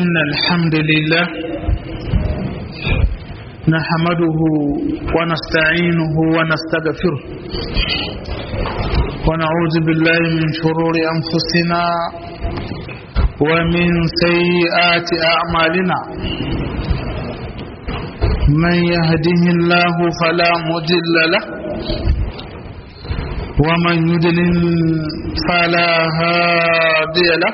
إن الحمد لله نحمده ونستعينه ونستغفره ونعوذ بالله من شرور أنفسنا ومن سيئات أعمالنا من يهده الله فلا مضل له ومن يضلل فلا هادي له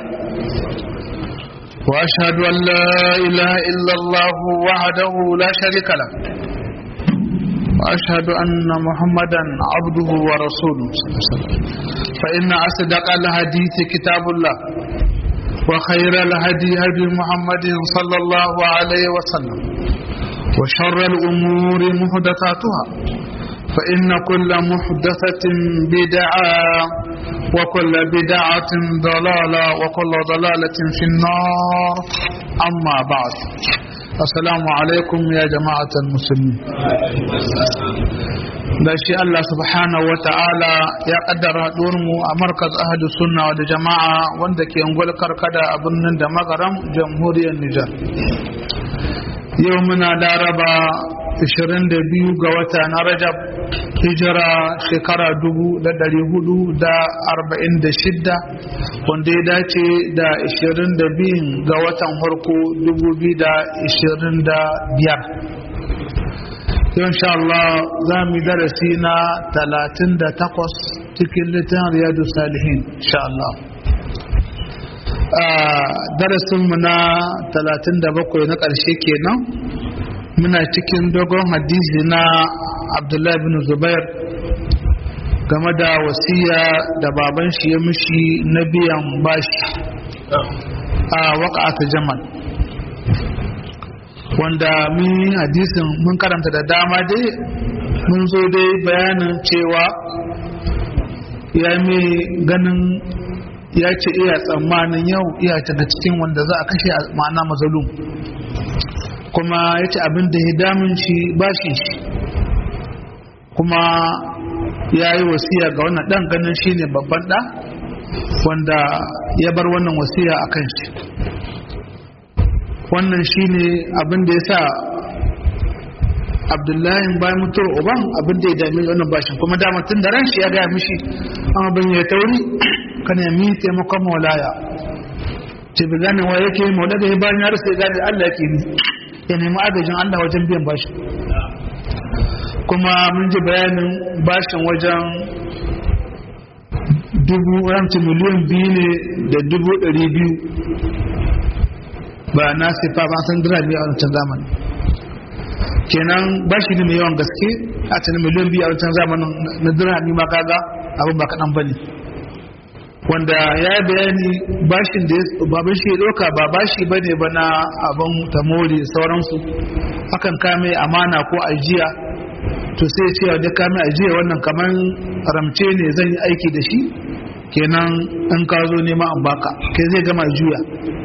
وأشهد أن لا إله إلا الله وحده لا شريك له وأشهد أن محمدا عبده ورسوله فإن أصدق الحديث كتاب الله وخير الهدي هدي محمد صلى الله عليه وسلم وشر الأمور محدثاتها فإن كل محدثة بدعة وكل بدعة ضلالة وكل ضلالة في النار أما بعد السلام عليكم يا جماعة المسلمين بشي الله سبحانه وتعالى يا قدر دورمو مركز أهل السنة والجماعة وندك ينقل كركدا أبن دمغرم جمهورية النيجر يومنا داربا 22 ga wata na Rajab hijira shekara 1446 wanda ya dace da 22 ga watan farko 2025 insha Allah za mu darasi na 38 cikin littafin Riyadus Salihin insha Allah darasinmu na 37 na ƙarshe kenan muna cikin dogon hadisi na Abdullahi bin Zubair game da wasiya da baban shi ya mishi na biyan bashi a waƙa'ata Jamal wanda mun hadisin mun karanta da dama dai mun zo dai bayanin cewa ya mai ganin ya ce iya tsammanin yau iya daga cikin wanda za a kashe ma'ana mazalum kuma ya ce abin da ya damun shi ba shi kuma ya yi wasiya ga wannan ɗan ganin shi ne babban ɗa wanda ya bar wannan wasiya a kan shi wannan shi ne abin da ya sa abdullahi bayan mutuwar uban abin da ya dami wannan bashin kuma tun da ran shi ya gaya mishi amma ban ya tauri kan ya mi taimakon maulaya ce bi gane wa yake maula da ya bayan ya rasa ya gane Allah yake ni ya nemi agajin Allah wajen biyan bashin kuma mun ji bayanin bashin wajen miliyan 2 ne da 200,000 ba na sifa ba san dirami a wancan zamani kenan bashi ne mai yawan gaske a cikin miliyan 2 a wancan zamanin na dirami ma kaga abin ba kaɗan ba ne wanda ya bayani bashin da babin shi ya ɗauka ba bashi ba ne ba na abin tamori sauransu akan kame amana ko ajiya to sai ce da kame ajiya wannan kamar ramce ne zan yi aiki da shi kenan in ka zo nema an baka kai zai gama juya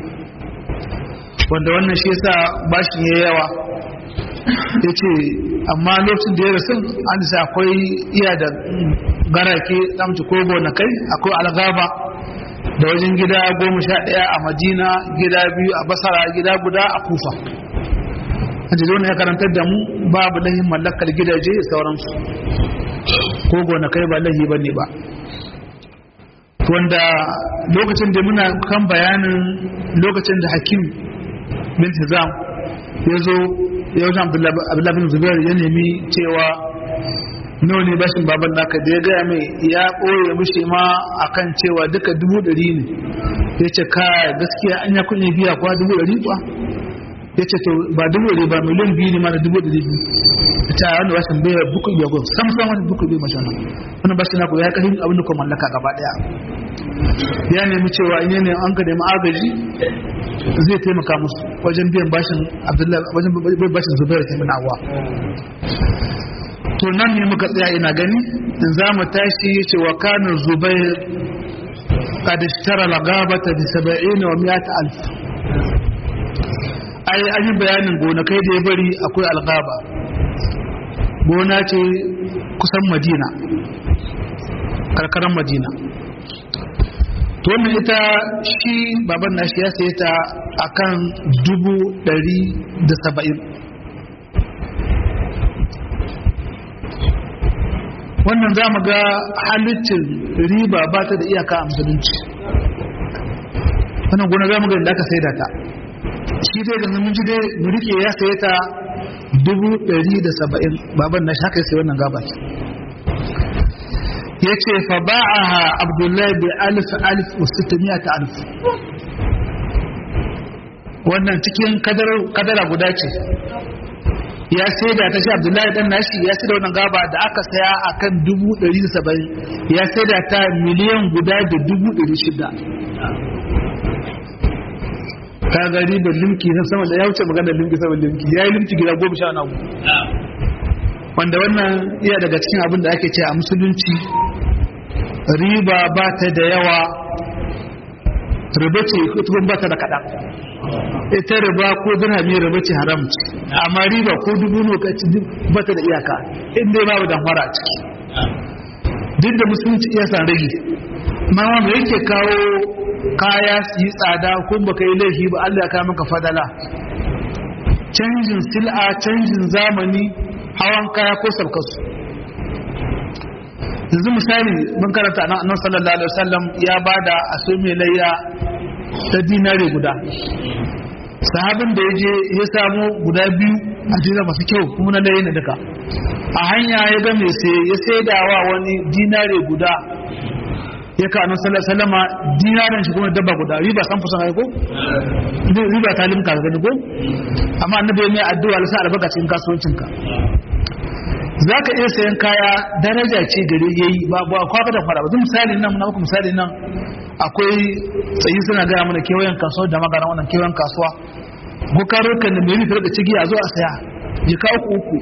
wanda wannan shi yasa bashin ya yawa ya ce amma lokacin da ya rasu an sa akwai iya da garake damci kogo na kai akwai algaba da wajen gida 11 a Madina, gida 2 a Basra, gida guda a Kufa. Hajji zo ya karantar da mu babu lahin mallakar gidaje da sauransu kogo na kai ba lahi bane ba wanda lokacin da muna kan bayanin lokacin da Hakim bin Hizam ya zo ya wajen Abdullahi bin Zubair ya nemi cewa nawa ne bashin baban naka da ya gaya mai ya ɓoye mishi ma akan cewa duka 100,000 ne ya ce ka gaskiya an ya kunye biya kuwa 100,000 kuwa ya ce to ba 100,000 ba miliyan 2 ne ma da 200,000 ya ce a wanda bashin bai buku biya gwam sam wani buku bai mashi wannan bashin naku ya kashin abin da kuma mallaka gaba daya ya nemi cewa in yanayin an ka nemi agaji zai taimaka musu wajen biyan bashin Abdullahi wajen bashin Zubair ke minawa to nan ne muka tsaya ina gani in za mu tashi ya ce wa kanin Zubair kad ishtara lagabata bi 70 wa 100,000 ai an yi bayanin gonakai da ya bari akwai algaba gona ce kusan Madina karkaran Madina to wannan ita shi baban nashi ya saye ta akan 170. wannan za mu ga halittin riba ba ta da iyaka a musulunci. wannan gona za mu ga inda aka saida ta shi dai da mun ji dai mu rike ya saye ta 170 baban na shaka sai wannan gaba yace fa ba'aha abdullahi bi 1600 wannan cikin kadara guda ce ya sai da ta shi abdullahi dan nashi ya sai da wannan gaba da aka saya akan 170 ya sai da ta miliyan guda da 600. ka ga ribar limki na sama da ya wuce magana limki sama limki ya yi limki gida 10 na wanda wannan iya daga cikin abin da ake ce a musulunci riba ba ta da yawa, riba ce kuma ba ta da kaɗan. ita riba ko dirhami riba ce haram ce, amma riba ko dubu lokaci ba ta da iyaka inda babu damfara a ciki. duk da musulunci iya san rage ma me yake kawo kaya su yi tsada ko baka yi laifi ba Allah ya kawo maka fadala, canjin sil'a, canjin zamani, hawan kaya ko sarkasu. yanzu misali mun karanta annabi sallallahu alaihi wasallam ya bada aso mai layya ta dinare guda. sahabin da yaje ya samu guda biyu a dinare masu kyau kuma na layya ne duka, a hanya ya ga mai sai ya saidawa wani dinare guda, ya ka annabi sallallahu alaihi wasallam dinarin shi kuma dabba guda, riba san fusan ai ko riba ta limka ga ko, amma annabi ya mai addu'a Allah sa albarka cikin kasuwancinka. za ka iya sayan kaya daraja ce gare ya yi ba kwaka da fara ba. zai misali nan muna muku misali nan akwai tsayi suna gaya mana kewayen kasuwa da magana wannan kewayen kasuwa bukarukan da mai fitar da cigi a zo a saya jika uku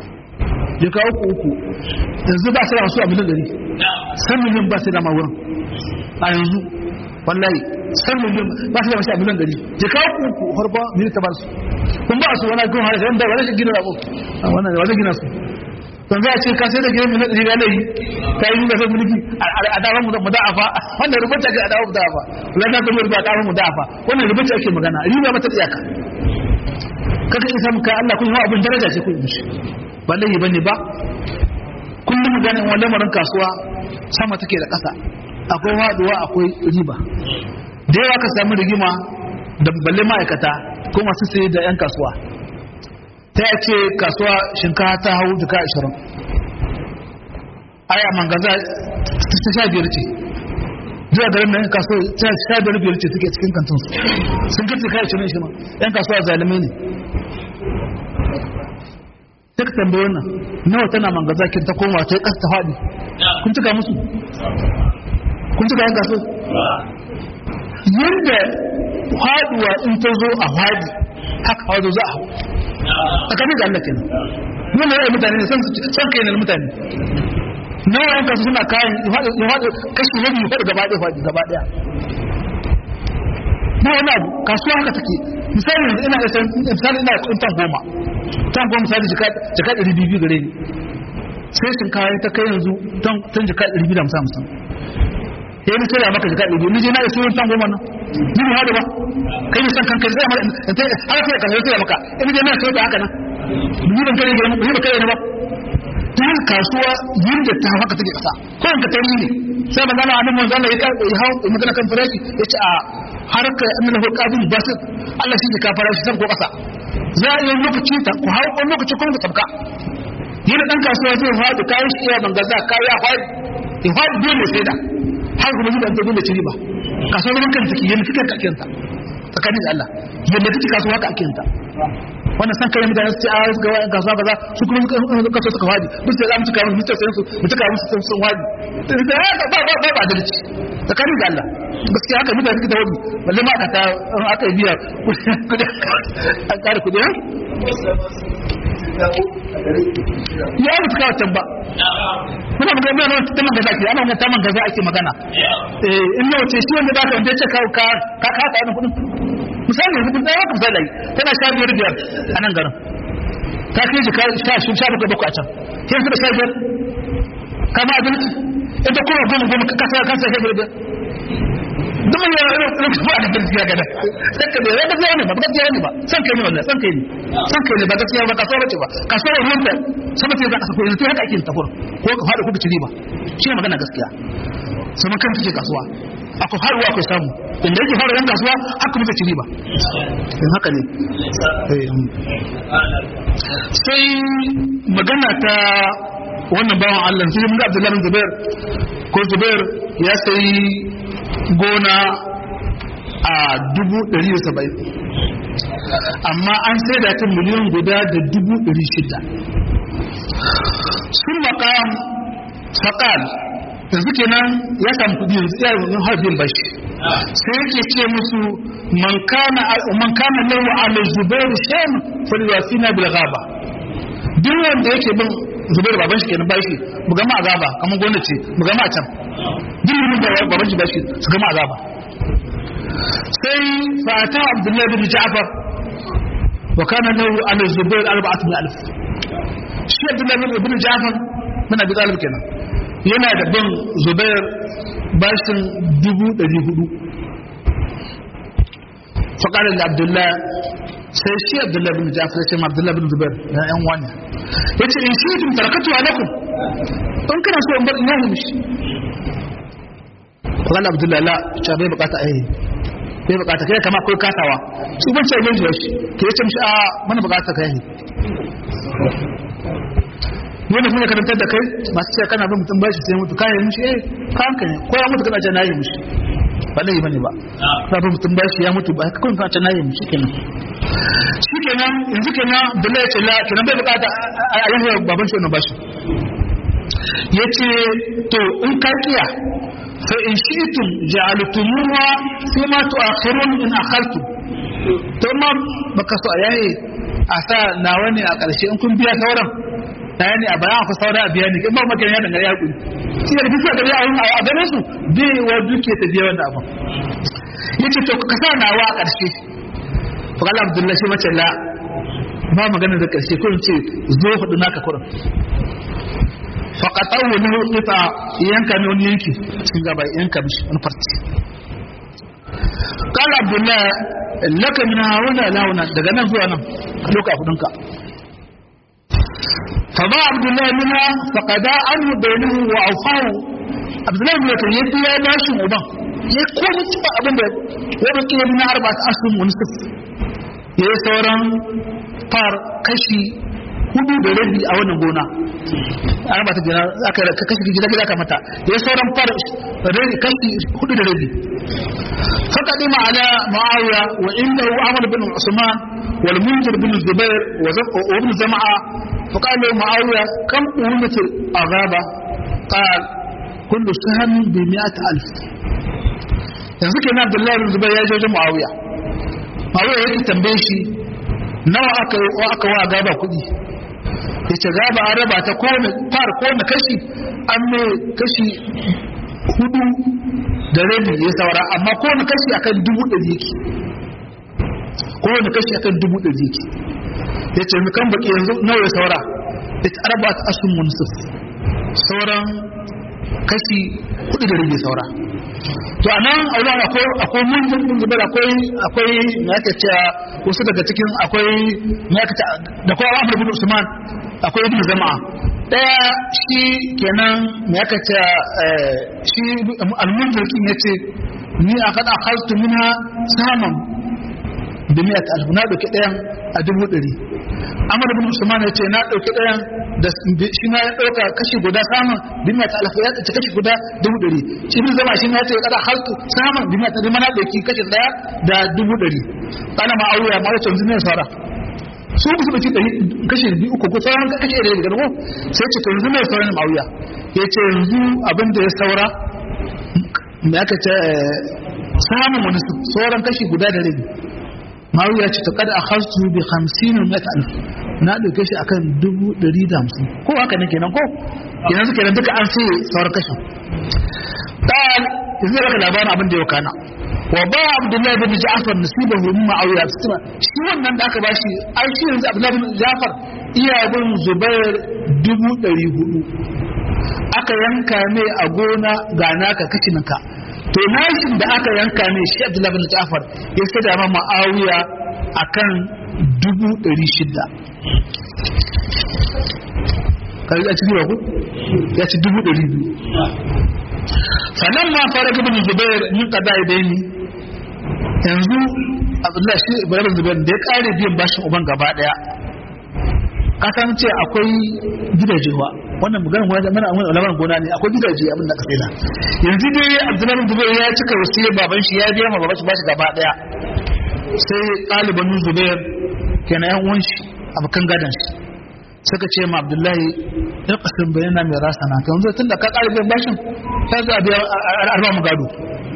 yanzu ba sai da masu abin gari san miliyan ba sai da mawurin a yanzu wallahi san miliyan ba sai da masu abin gari jika uku harba mai ta ba su kun ba su wani gun har da wani shi gina rabo wannan da wani gina su don za a ce ka sai da gidan miliyan ɗari yanayi ta yi nuna sai mulki a dawon mu da'afa wannan rubuta ce a dawon mu da'afa wani na zama rubuta a dawon mu da'afa wannan rubuta ake magana riba mata iyaka kaka isa muka Allah kun yi abin daraja ce kun yi mishi ba laifi bane ba. kullum mu gane wani lamarin kasuwa sama take da ƙasa, akwai haɗuwa akwai riba. da yawa ka samu rigima da balle ma'aikata ko masu saye da 'yan kasuwa ta ya ce kasuwa shinkafa ta hau jika 20, aya mangaza ta 15 ce, zuwa garin nan kasuwa ta 15 ce suke cikin kantin sun kace kai 20 shi ma 'yan kasuwa zalimai ne. ta tambaye wannan nawa tana mangaza kin ta koma ta kasa ta faɗi, kun tuka musu, kun tuka 'yan kasuwa yadda faduwa in ta zo a faɗi haka wazo za a hau tsakanin da Allah kenan. nuna yawan mutane ne son kai na mutane nawa yanka su suna kayan ya faɗi kashi rabi ya faɗi gaba ɗaya na wani abu kasuwa haka take. misali yanzu ina kudin tan goma misali jika 200 gare ni, sai shinkawa ta kai yanzu tan jika 250 ya yi sai da maka jika 200 ni je na iso tan goma nan ni ba hada ba kai ne san kanka sai amma har sai ka sai maka in je na sai da haka nan ni ban kare gidan ni ba kare ne ba. ta kasuwa yinda ta haka take kasa ko an ka tari ne sai magana annabi manzo Allah ya hawo magana kan farashi yace a harka annabi qabil basit Allah shi ka farashi san ko kasa za a yi lokaci ta ku hawo ko lokaci kun ka tabka yana dan kasuwa zai hawo kayan shi ya bangaza kaya hawo ya hawo dole sai da har kuma zuwa da dole ci riba. kasuwar kan take yana fikar kakenta tsakanin da Allah yadda take kasuwa ka akenta wannan san kare mutane su ce a ga wayan kasuwa kaza su kuma suka suka wadi duk sai za mu cika musu sai su mu cika musu sun wadi ba dalili tsakanin da Allah gaskiya haka mutane suke da wadi balle ma aka ta aka biya an kare kudi ha ya mutu kawo can ba muna magana mai ta man gaza ake ana wani ta man gaza ake magana in na wace shi wanda ba ka wanda ya ce ka kasa wani kudin misali yanzu kun tsaye misali tana 15 a nan garin ta kai jika 17 a can sai su da 15 kama adalci ita kuma goma ka kasa 15 duk mun yana irin ba da gaskiya ga da sai ka da gaskiya ne ba gaskiya ne ba san kai ne wallahi san kai ne ba gaskiya ba kasuwa bace ba kasuwa ruwanta sama ce za ka sako yanzu haka ake tafur ko ka fada kuka ci riba shi ne magana gaskiya sama kan take kasuwa akwai faruwa akwai samu inda yake faruwa yan kasuwa haka muke ci riba in haka ne sai magana ta wannan bawan Allah sai mun ga Abdullahi bin Zubair ko Zubair ya sai gona a 170 amma an sai da ta miliyan guda da 600 sun maqam faqal yanzu kenan ya samu kudi yanzu ya yi harbin bashi sai yake ce musu man kana lahu ala Zubair shay'un falyasina bil ghaba duk wanda yake bin Zubair baban shi kenan bashi mu gama azaba kamar gona ce mu gama a can duk wanda baban shi bashi su gama azaba sai fata Abdullahi bin Ja'far wa kana lahu ala Zubair 4,000 shi Abdullahi bin Ja'far muna bi talib kenan yana da bin Zubair bashin 400 faqala li Abdullah sai shi Abdullah bin Ja'far sai ma Abdullah bin Zubair ya yan wani yace in shi tun tarakatu alaikum in kana so in bar ina mishi faqala Abdullah la cha bai bukata bai bukata kai kama akwai kasawa su ban ce yanzu shi ke yace mishi a mana bukata kai wanda kuma karantar da kai masu cewa kana bin mutum bashi sai mutu kayan mishi kanka ne ko ya mutu kana ce nayi mishi ba laifi bane ba ka bin mutum bashi ya mutu ba ka kun kana ce nayi mishi kenan shikenan yanzu kenan Abdullahi ya ce la kenan bai bukata a yanzu baban shi wannan bashi yace to in ka kiya fa in shi'tum ja'altumuha fima tu'akhirun in akhaltum to ma baka so ayaye a sa nawa ne a ƙarshe in kun biya sauran daya ne a bayan akwai sauran a biya ne in ba maka ya dangare ya kudi shi da bisa da ya a gare su bai wa duke ta biya wanda abin yace to ka sa nawa a ƙarshe fa kala Abdullahi shi mace la ba magana da ƙarshe ko in ce zo hudu naka kurin fa qatawu lahu qita yanka ne wani yanki cikin gaba yanka mishi wani farti kala Abdullahi laka min hauna launa daga nan zuwa nan doka kudinka fa ba Abdullahi minha faqada anhu bainahu wa awfahu Abdullahi ne kan yadda ya bashi uban ya komi cikin abin da ya roki min arba'at asum wa nisf ya sauran far kashi 4.5 a wannan gona an ba ta gina aka kashi gida ka mata ya sauran far kashi 4.5 فقدم على معاوية وإنه عمر بن عثمان والمنذر بن الزبير وابن زمعة فقال له معاوية كم أهمة الأغابة قال كل سهم ب100,000 yanzu kenan Abdullahi bin Zubair ya je wajen Muawiya yake tambaye shi nawa aka wa gaba kuɗi yace gaba an raba ta kowane kashi an ne kashi 4.5 ya saura amma kowane kashi akan 100,000 yake kowane kashi akan 100,000 yake yace mu kan baki yanzu nawa ya saura ita arba ta asun munsif sauran kashi 4.5 saura to anan aulan akwai munjin din zubar akwai me yake cewa wasu daga cikin akwai me yake da kuma Amr bin Usman akwai ibn Zama'a daya shi kenan me yake cewa shi al-munjir kin yace ni akada khaltu minha saman da 100,000 na dauki dayan a 100,000 Amr bin Usman yace na dauki dayan da shi na dauka kashi guda saman dinna ta alfa ya ta kashi guda 100,000 shi bin zama shi na ce kada haltu saman dinna ta mana dauki kashi daya da 100,000 kana ma auya ma yace yanzu ne sara su ku suka ci kashi 3 ko sauran kashi 1 daga ko sai ce to yanzu ne sauran ma auya yace yanzu abin da ya saura me aka ce samun wani sauran kashi guda da rabi Ma'auya ce ta kada a hastu bi 50,000 na ɗauke shi akan 150 ko haka ne kenan ko kenan suke nan duka an sai sauran kashin ɗan zai baka labarin abin da ya kana wa ba Abdullahi bin Ja'far nasibahu min Ma'auya shi wannan da aka bashi ai shi yanzu Abdullahi bin Ja'far iya bin Zubair 400,000 aka yanka mai a gona ga naka kashininka to nashin da aka yanka ne shi Abdullahi bin Ja'far ya sai da ma Muawiya akan 600 kai a cikin ku ya ci 200 sannan ma fara ibn Zubair min qada'i daini yanzu Abdullahi shi Ibrahim Zubair da ya kare biyan bashin uban gaba daya kasan ce akwai gidajewa wannan maganar wani mana wani ulama gona ne akwai gidaje abin da ka sai da yanzu dai Abdullahi bin Zubair ya cika wasiyar baban shi ya biya ma baban shi bashi gaba daya sai ɗaliban Zubair kenan yan uwan shi abukan gadan shi suka ce ma Abdullahi ya kasin bayana mai rasana kan zo tunda ka ƙara biyan bashin ta za a biya arba mu gado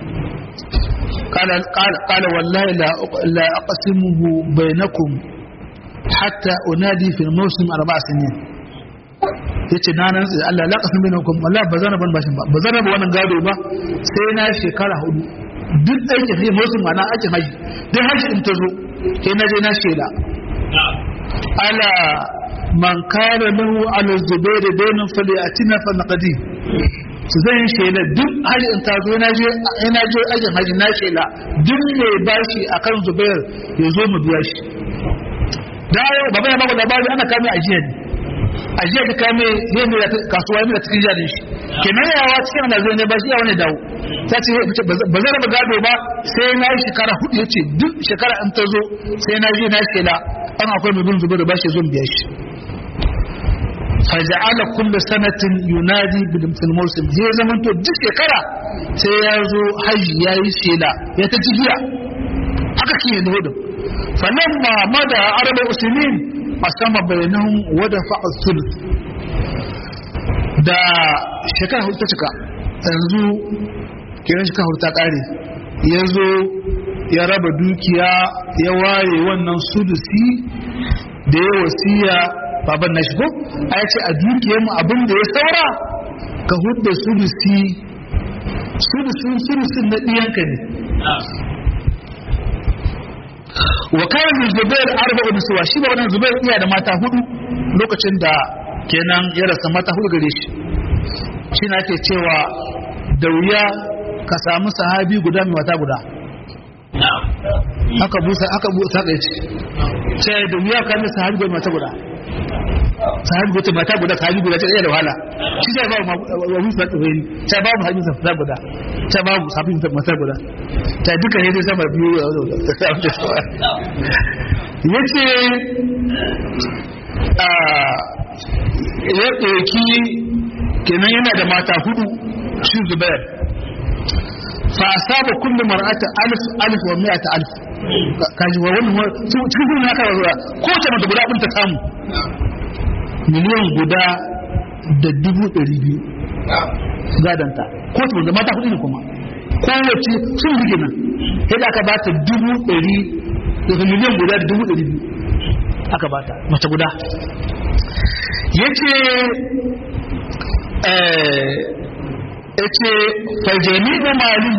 قال والله لا أقسمه بينكم حتى أنادي في الموسم 4 سنين yace na nan sai Allah la qasim bainakum wallahi bazana ban bashin ba bazana ba wannan gado ba sai na shekara 4 duk aikin sai mutum ana ake haji duk haji in tazo sai na je na shela ala man kana lahu ala zubair bainun faliatina fa naqdi zai shela duk haji in tazo ina je aikin haji na shela duk mai bashi akan zubair yazo mu biya shi da baba ya babu labari ana kame ajiya da kame ne ne kasuwa ne da cikin jarin shi kenan yawa cikin ana zai ne ba shi yawa ne dawo ta ce ba zan raba gado ba sai na yi shekara 4 yace duk shekara in ta zo sai na je na shela an akwai mai bin zuba da bashi zo biya shi faja'ala kullu sanatin yunadi bil mawsim zai zaman to duk shekara sai ya zo haji yayi shela ya ta jigiya haka kike da hudu فلما مدى 4 سنين قسم بينهم ودفع الثلث da shekara hudu ta cika yanzu kiran shekara hudu ta kare ya zo ya raba dukiya ya ware wannan sudusi da ya wasiya baban na shigo a ya ce a dukiyar mu abin da ya saura ka hudu sudusin na ɗiyanka ne wa kana Zubair 4 nisuwa shi ba wannan Zubair iya da mata 4 lokacin da kenan ya rasa mata 4 gare shi shi na ke cewa da wuya ka samu sahabi guda mai mata guda haka busa haka yace sai da wuya ka mai sahabi guda mata guda sahabi guda mata guda sahabi guda ce da wahala shi sai ba wa musa tsohon sai babu hadisi mata guda sai babu sahabi mata guda ta duka ne dai sama biyu yace ya ɗauki kenan yana da mata 4 shi Zubair fa asaba kullu mar'ata alf wa 100,000 kaji wa wannan cikin gurin haka zuwa ko ta mata guda ta samu miliyan guda da 200,000 gadanta ko ta mata 4 ne kuma kowace sun rige nan yadda aka ba ta 100,000 daga miliyan guda da 200,000 aka ba ta mace guda yace fajami da mali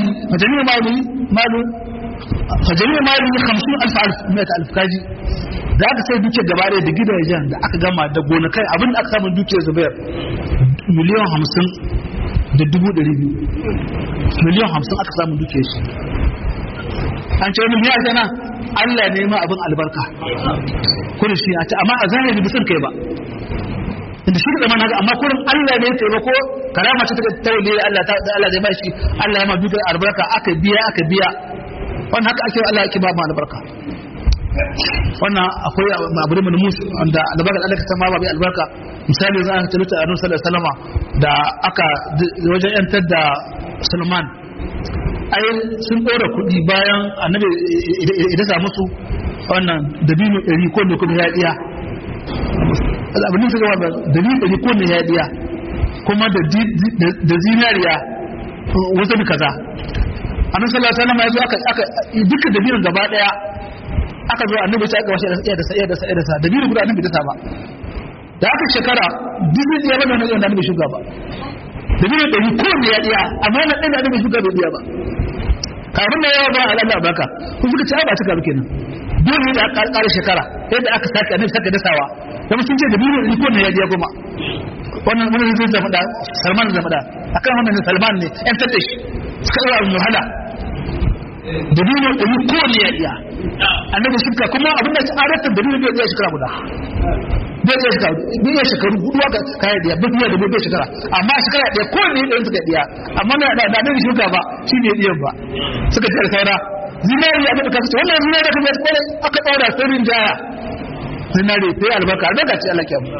50,000 kaji da aka sai duke gaba da gidajen da aka gama da gonakai abinda aka samu duke Zubair miliyan 50 da 200,000 miliyan 50 aka samu duke shi an ce wani miya sana Allah ne ma abin albarka kuma shi a ce amma a zahiri bisan kai ba inda shi da mana amma kurin Allah ne ya taimako karama ce ta tawli Allah ta Allah zai ba shi Allah ya ma duka albarka aka biya wannan haka ake Allah yake ba mu albarka wannan akwai abu da mun da albarka Allah ta ma ba bi albarka misali za a tabbata annabi sallallahu alaihi wasallam da aka wajen yantar da Salman ai sun dora kudi bayan annabi idan sa musu wannan dabino 100 ko ne kuma ya diya abin da gaba dabino 100 ko ne ya diya kuma da zinariya wajen kaza annabi sallallahu alaihi wasallam ya zo aka duka dabino gaba daya aka zo annabi sai aka washe da sa dabino guda annabi da sa ba da aka shekara duk ya bada wannan annabi shugaba dabino 100 ko ne ya diya amma na ɗan annabi shugaba bai diya ba kafin da yawa ba Allah baka ku suka ci ba cika kenan dole da ƙara shekara yadda aka saka annabi saka dasawa kuma sun ce da biyu ne ko ne ya je goma wannan zai zama da Salman zama da akan wannan Salman ne yan tada shi suka ɗora abin wahala da dino ɗari kowane ya iya annabi shirka kuma abin da ta da dino bai iya shekara guda bai iya shekaru hudu ga kayan ɗaya bai iya da bai shekara amma shekara ɗaya kowane ya ɗaya suka ɗaya amma na da annabi shirka ba shi ne ɗiyan ba suka ce da saura zinari ya ɗaga kasa wannan zinari da kuma kwanan aka ɗaura sirrin jaya zinari ta yi albarka ce Allah kyamu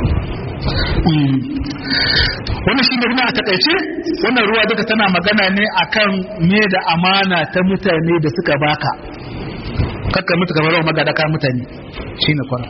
wannan shi ne kuma a takaice wannan ruwa duka tana magana ne akan me da amana ta mutane da suka baka kakka mutu kamar rawa magadaka mutane shine kwara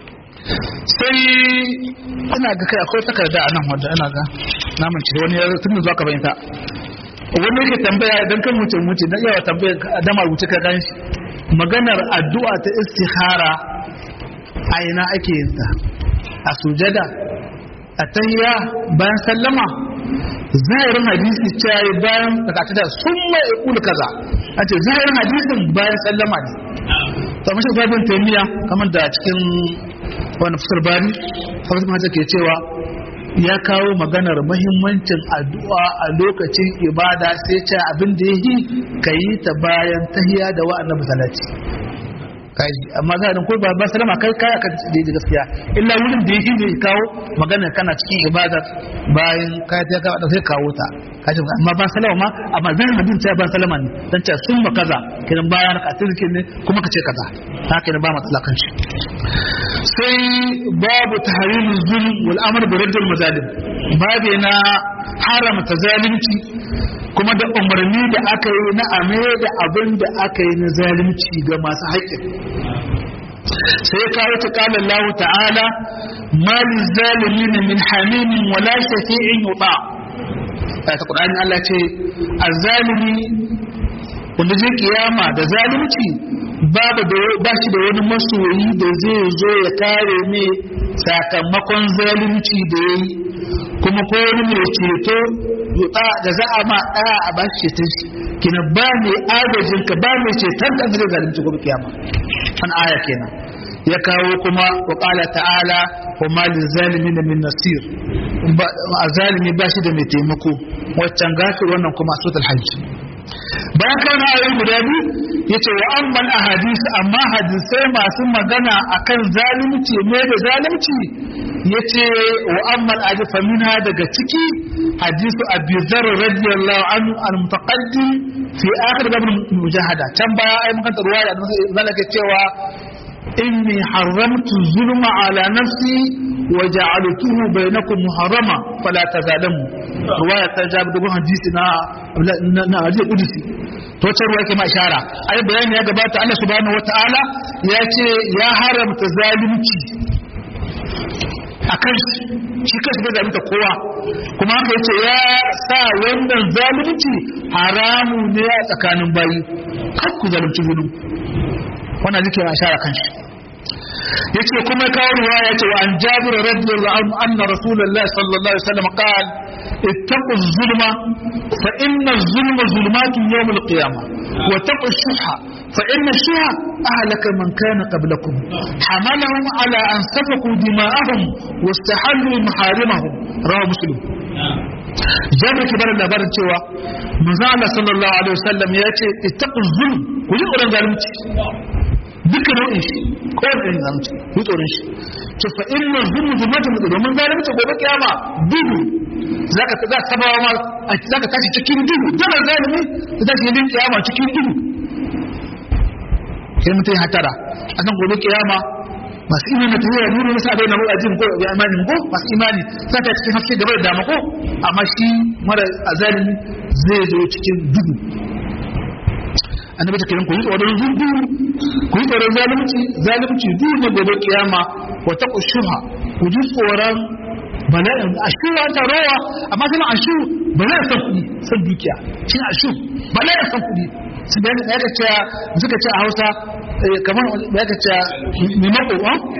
sai ina ga kai akwai takarda a nan wanda ina ga namun ce wani ya tun zuwa ka bayyanta wani yake tambaya idan kan mutum na yawa tambaya da marubuci ka gan shi maganar addu'a ta istikhara a ina ake yin ta a sujada a tahiyya bayan sallama zahirin hadisi cewa bayan daga da sun mai ikul kaza a ce zahirin hadisin bayan sallama ne to mashi babin taimiya kamar da cikin wani fusar bari fusar mahajjar ke cewa ya kawo maganar mahimmancin addu'a a lokacin ibada sai ce abin da ya yi ka yi ta bayan tahiyya da wa'annan salati kaji amma za a ko ba salama kai aka da gaskiya illa wurin da yake ne kawo magana kana cikin ibada bayan kai ta ka da sai kawo ta kaji amma ba salama ma amma zan madin ta ba salama ne dan ta summa kaza kiran bayan ka tilkin ne kuma kace kaza haka ne ba matsala kan shi sai babu tahrimul zulm wal amr bi raddil mazalim babu na haramta zalunci kuma da umarni da aka yi na ame da abin da aka yi na zalunci ga masu haƙƙin sai ya kawo ta kala Allah ta'ala malin zalimin min hamimin wala shafi'in yuta ta Qur'ani Allah ce azzalimi wanda zai kiyama da zalunci ba shi da wani masoyi da zai zo ya kare ne sakamakon zalunci da yayi kuma ko wani mai ceto yuta da za a ma ɗaya a bashi ceton shi kina ba mai agajin ka ba mai ceton ka zai zalunci gobe kiyama an aya kenan ya kawo kuma wa qala ta'ala wa ma lizalimin min nasir a zalimi ba shi da mai taimako waccan gafir wannan kuma suratul hajj bayan kana ayoyi guda biyu yace wa amman ahadith amma hadisai masu magana akan zalunci ne da zalunci yace wa amman ajfa minha daga ciki hadisu abi dharr radiyallahu anhu al-mutaqaddim fi akhir bab al-mujahada can baya ai muka ruwaya zalaka cewa inni haramtu zulma ala nafsi wa ja'altuhu bainakum muharrama fala tazalamu ruwaya ta jabi da hadisi na hadisi kudusi to ce ruwa yake ma ishara ai bayani ya gabata Allah subhanahu wataala ya ce ya haramta zalunci akan shi kashi da zalunta kowa kuma haka yace ya sa wannan zalunci haramu ne a tsakanin bayi kar ku zalunci gudu wannan zike ma ishara kan shi yace kuma kawo ruwa yace wa an Jabir radiyallahu anhu anna Rasulullahi sallallahu alaihi wasallam qala ittaqu az-zulma fa inna az-zulma zulumatun yawm al-qiyamah wa taqu ash-shuhha fa inna ash-shuhha ahlaka man kana qablakum hamalahum ala an safaku dima'ahum wastahallu maharimahum rawahu Muslim Jabir kibar labarin cewa manzo Allah sallallahu alaihi wasallam yace ittaqu az-zulm ku ji tsoron zalunci duka nau'in shi kowane ɗin zalunci ku tsoron shi ce fa inna zulmu zulmatun domin zalunci gobe kiyama duhu zaka sabawa ma zaka tashi cikin duhu dole zalimi za ka yi kiyama cikin duhu sai mutum hatara a kan gobe kiyama masu imani na tafiya nuru na sa bai na ru'ajin ko ya imanin ko masu imani za ta cikin haske gaba da dama ko amma shi mara azalimi zai zo cikin duhu annabi ta kiran ku yi tsoron zundu ku yi tsoron zalunci duk ne gobe kiyama wa taqu shubha ku ji tsoron bala'in ashuwa ta rawa amma sai ashu bala'a san kudi san dukiya shi ashu bala'a san kudi sai da yake cewa suka ce a Hausa kamar da yake cewa mi mako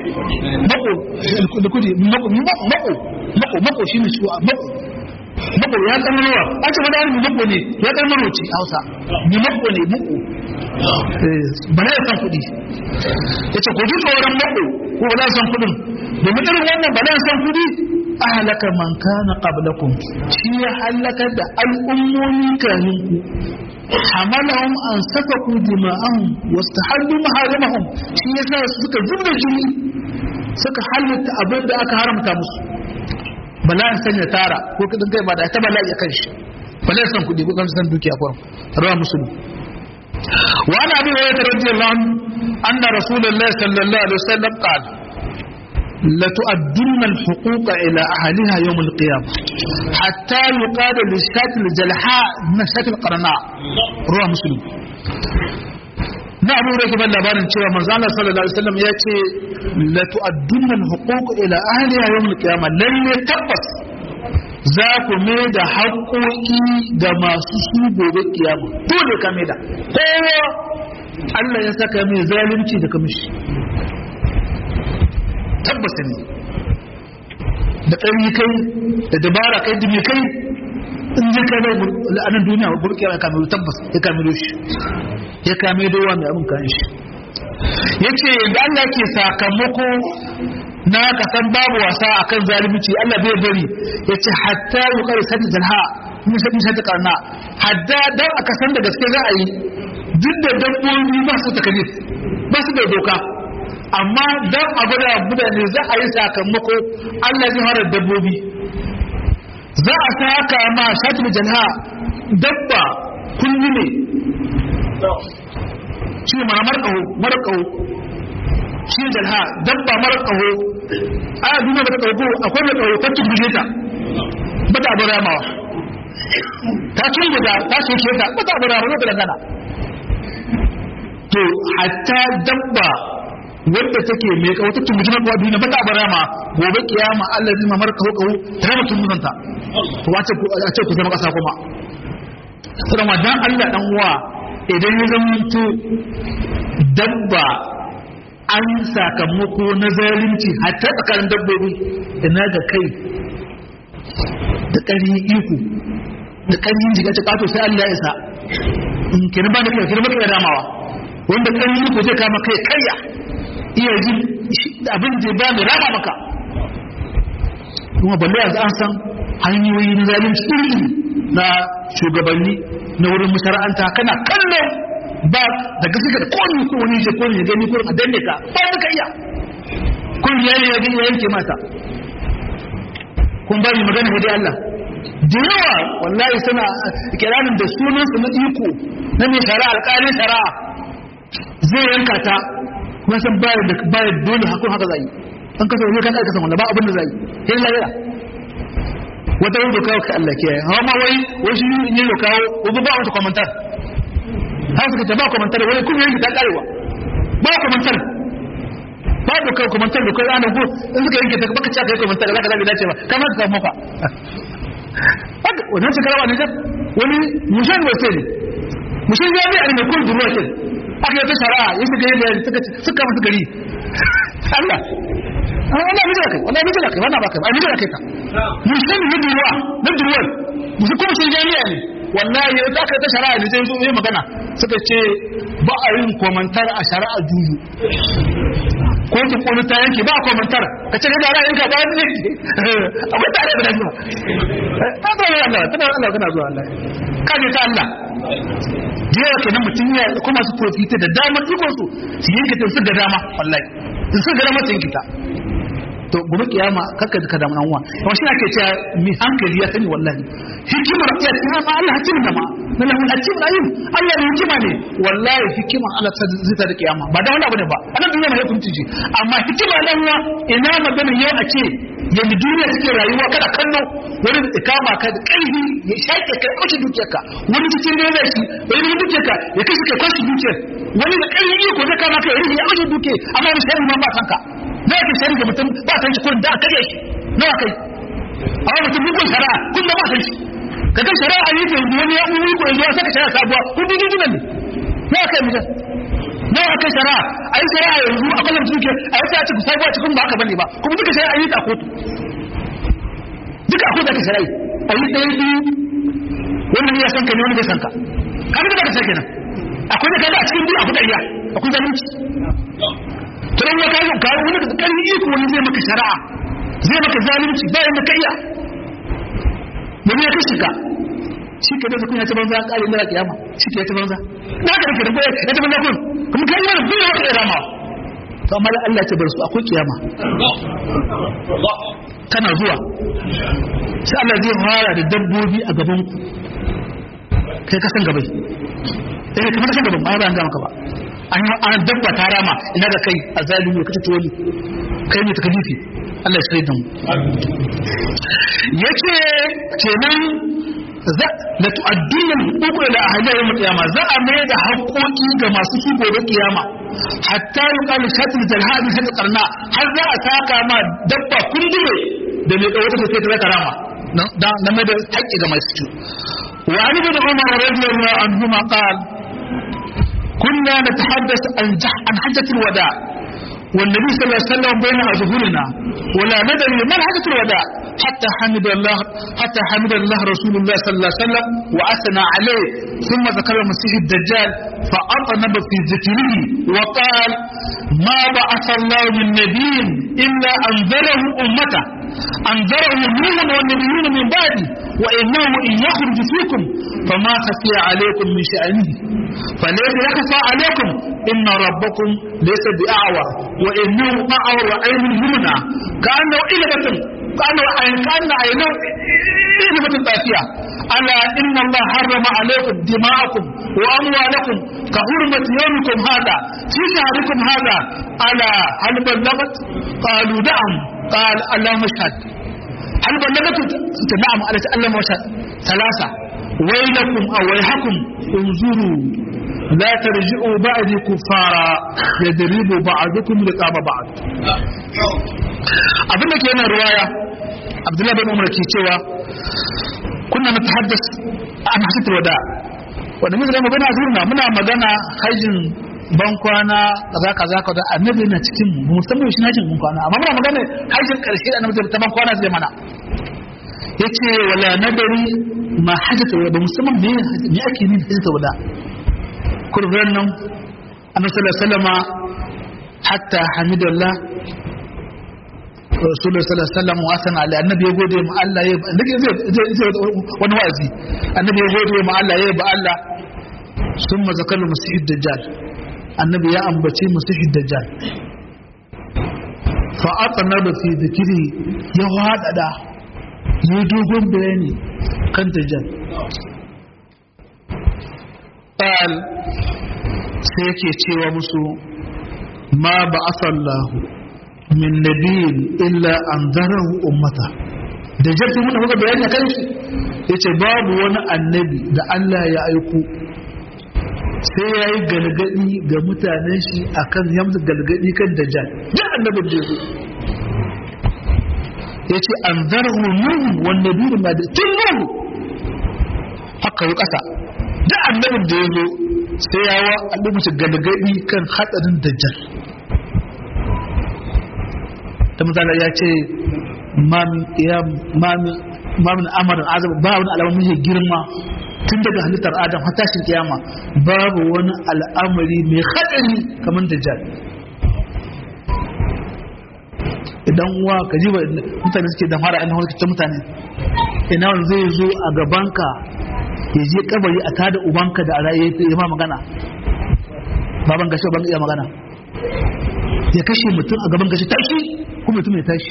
da kudi mako shine shi mako ya kan ruwa a ce wani mu mako ne ya kan maroci a Hausa ni mako ne mako bala ya san kudi yace ko ji tsoron mako ko bala san kudin domin irin wannan bala ya san kudi ahlaka man kana qablakum shi ya halaka da al'ummomi kaninku hamalahum an safaku dima'ahum wastahallu maharimahum shi yasa suka zubda jini suka halatta abin da aka haramta musu bala'in sanya tara ko kudin kai ba da ta bala'i akan shi bala'in san kudi ko kan san dukiya ko rawa musulmi wa ana abi hurairah radiyallahu anhu anna rasulullahi sallallahu alaihi wasallam qala la tu'adduna al-huquqa ila ahliha yawm al-qiyamah hatta yuqada lish-shati al-jalha min shati al-qarna rawa muslim na abu hurairah ban labarin cewa manzo Allah sallallahu alaihi wasallam ya ce la tu'adduna al-huquqa ila ahliha yawm al-qiyamah lalle tabbas za ku mai da haƙoƙi ga masu su gobe kiyama dole ka mai da kowa Allah ya saka mai zalunci da kamishi tabbas ne da ƙarfi kai da dabara kai da mai kai in je kai a nan duniya gobe kiyama ka mai tabbas ya kame shi ya kame da yawa mai abin kan shi yace da Allah ke sakamako na ka san babu wasa akan zalunci Allah bai bari yace hatta yuqari sadi jalha mun sai ta karna hadda dan aka san da gaske za a yi duk da dabbobi ba su takalif ba su da doka amma dan abu da mutane za a yi sakamako Allah zai fara dabbobi za a saka ma sadi jalha dabba kullu ne shi ma marqahu shi jalha dabba marqahu a duniya ba ta ɗauko akwai mai ɗauko tumbuje ta ba ta abu ramawa ta tunguda ta soke ta ba ta abu ramawa ta dangana to hatta dabba wadda take mai kawo ta tumbuje na kuwa duniya ba ta abu rama gobe kiyama Allah zai mamar kawo ta rama tumbuzanta to a ce ku zama ƙasa kuma sanarwa dan Allah dan uwa idan ya zama dabba an sakamako na zalunci hatta tsakanin dabbobi ina da kai da ƙarfin iko da ƙarfin jiga ta ƙato sai Allah ya isa in kira ba da kai kira ba da damawa wanda ƙarfin iko zai kama kai kayya iya ji abin da ba mai rama maka kuma balle yanzu an san hanyoyi na zalunci iri na shugabanni na wurin mashara'anta kana kallon ba da gaske da komi ko wani shi ko ne gani ko a danne ka ba ka iya kun yayi ya gani yanke mata kun bari magana ga Allah da yawa wallahi suna kiranin da sunan su na iko na mai shari'a alƙalin shari'a zai yanka ta kuma san bayar dole hakun haka zai an kasa wani kan aika san wanda ba abin da zai yi lahira wata wanda kawo ka Allah ke hawa ma wai shi ne ya kawo ba wata komentar har suka ce ba komentar wani kuma yanki ta karewa ba komentar ba da kawo komentar da kai ana ko in suka yanke ta baka caka komentar za ka zabi dace ba kamar ka samu maka wannan shekara ba ne wani mushan wace ne mushan jami'a ne kun duruwa ce aka yi ta shari'a ya suka yi suka masu gari Allah wala mijira kai wannan ba kai ba mijira kai ta mushan ne duruwa musu kuma shi jami'a ne wallahi ya zaka ta shari'a ne sai zo yi magana suka ce ba a yin komentar a shari'a juju ko ki kone ta yanke ba komentar ka ce da ra'ayin ka ba ne akwai tare da rayuwa ta zo Allah kana zuwa Allah kaje ta Allah jiya kenan mutun ya kuma su profite da damar iko su yanke ta su da dama wallahi in su da dama su yanke ta to gobe kiyama kakka ka da nan uwa to shi ake cewa mi hankali ya sani wallahi hikimar ya tsaya ma Allah hakim da ma na lahu hakim alim Allah ne hikima ne wallahi hikima Allah zai ta da kiyama ba da wani abu ne ba anan duniya ne hukunci ji amma hikima Allah ina magana yau a ce yanda duniya take rayuwa kada kallo wani da kama ka da ƙarfi ya shake ka kwace dukiyarka wani cikin da zai shi wani dukiyarka ya kashe ka kwace dukiyar wani da ƙarfi ko zai kama ka ya rike ya kwace dukiyar amma da shari'a ma ba kanka za ka shari da mutum ba san shi kun da aka shi nawa kai amma mutum kun shari'a kun da ba san shi ka kan shari'a ne ke wani ya uwi ko yanzu saka shari'a sabuwa kun bi gidan ne nawa kai mutum nawa kai shari'a a yi shari'a yanzu a kwallon tuke a yi shari'a cikin sabuwa cikin ba haka bane ba kuma duka shari'a yi ta kotu duka akwai da ka shari'a a yi ɗaya biyu wannan ya san ka ne wani bai san ka ka bi da ka sake nan akwai da kaga a cikin biyu akwai ɗaya akwai zalunci tunan ya kawo wani da ƙarfi iko wani zai maka shari'a zai maka zalunci bayan da ka iya domin ya kashe ka shi ke da zakun ya ta banza an kare mara kiyama shi ke ya ta banza na ka rike da koyar ya ta banza kun kuma kai yana dole ka irama to amma Allah ya bar su akwai kiyama tana zuwa sai Allah zai fara da dabbobi a gaban ku kai ka san gabai kamar san gaban ba an ga maka ba an dabba ta rama ina da kai a zalimi kace toli kai ne takalifi Allah ya shaida mu yace kenan la tu'adduna huquq ila ahli yawm al-qiyama za a mai da haƙoƙi ga masu su gobe kiyama hatta yuqalu shatil jalhadi hada qarna har za a saka ma dabba kundume da mai dauka sai ta karama dan mai da haƙƙi ga masu su wa ali bin umar radiyallahu anhu ma qala kunna natahaddath an hajjat al-wada والنبي صلى الله عليه وسلم بين أظهرنا ولا ندري ما حجة الوداع حتى حمد الله رسول الله صلى الله عليه وسلم وأثنى عليه ثم ذكر المسيح الدجال فأطنب في ذكره وقال ما بعث الله من نبي إلا أنذره أمته أنذره نوح والنبيون من بعده وإنه إن يخرج فيكم فما خفي عليكم من شأنه فليس يخفى عليكم إن ربكم ليس بأعور وإنه أعور عين اليمنى كأنه عينه إلبة طافية ألا إن الله حرم عليكم دماءكم وأموالكم كحرمة يومكم هذا في شهركم هذا ألا هل بلغت؟ قالوا نعم قال اللهم اشهد هل بلغت؟ نعم قالت اللهم اشهد ثلاثة ويلكم أو ويحكم انظروا لا ترجعوا بعد كفارا يضرب بعضكم رقاب بعض abin da ke yana ruwaya Abdullahi bin Umar ke cewa kunna natahaddas an hajjatul wada wanda mun zama magana zurna muna magana hajjin ban kwana kaza kaza annabi yana cikin mu musamman shi hajjin ban kwana amma muna magana hajjin karshe da annabi ta ban kwana zai mana yace wala nadari ma hajjatul wada musamman me ake yin hajjatul wada kurban nan annabi sallallahu alaihi wasallama hatta hamidallah rasulullah sallallahu alaihi wasallam wa sana ala annabi ya gode ma Allah ya zai wani wazi annabi ya gode ma Allah ya ba Allah summa zakaru masihid dajjal annabi ya ambace masihid dajjal fa atana fi dhikri ya wadada ya dogon bayani kan dajjal qal sai yake cewa musu ma ba'athallahu min nabiyin illa anzarahu ummata da jarfi mun kuka bayani kan shi yace babu wani annabi da Allah ya aiko sai yayi galgadi ga mutanen shi akan yamsu galgadi kan dajjal da annabin da yazo yace anzarahu nuh wan nabiyyu ma da tun haka yi kasa da annabin da yazo sai yawa al'umma galgadi kan hadarin dajjal ta misali ya ce mamin amarin azab ba wani alamun mai girma tun daga halittar adam har tashin kiyama babu wani al'amari mai haɗari kamar dajjal idan uwa ka ji mutane suke da fara ainihin wakilcin mutane ina wani zai zo a gabanka ya je kabari a tada ubanka da a raye ya ma magana baban gashi ban iya magana ya kashe mutum a gaban gashi tashi kuma mutum ya tashi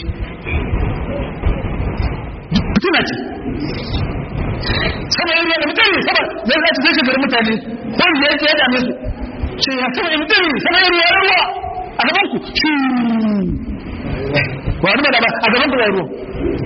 fitina ce sama yin da mutane sama zai zai zai shigar mutane wani ya ce ya dame su ce ya sama yin mutane sama yin ruwa a gaban ku shi wani ba da ba a gaban ku ya ruwa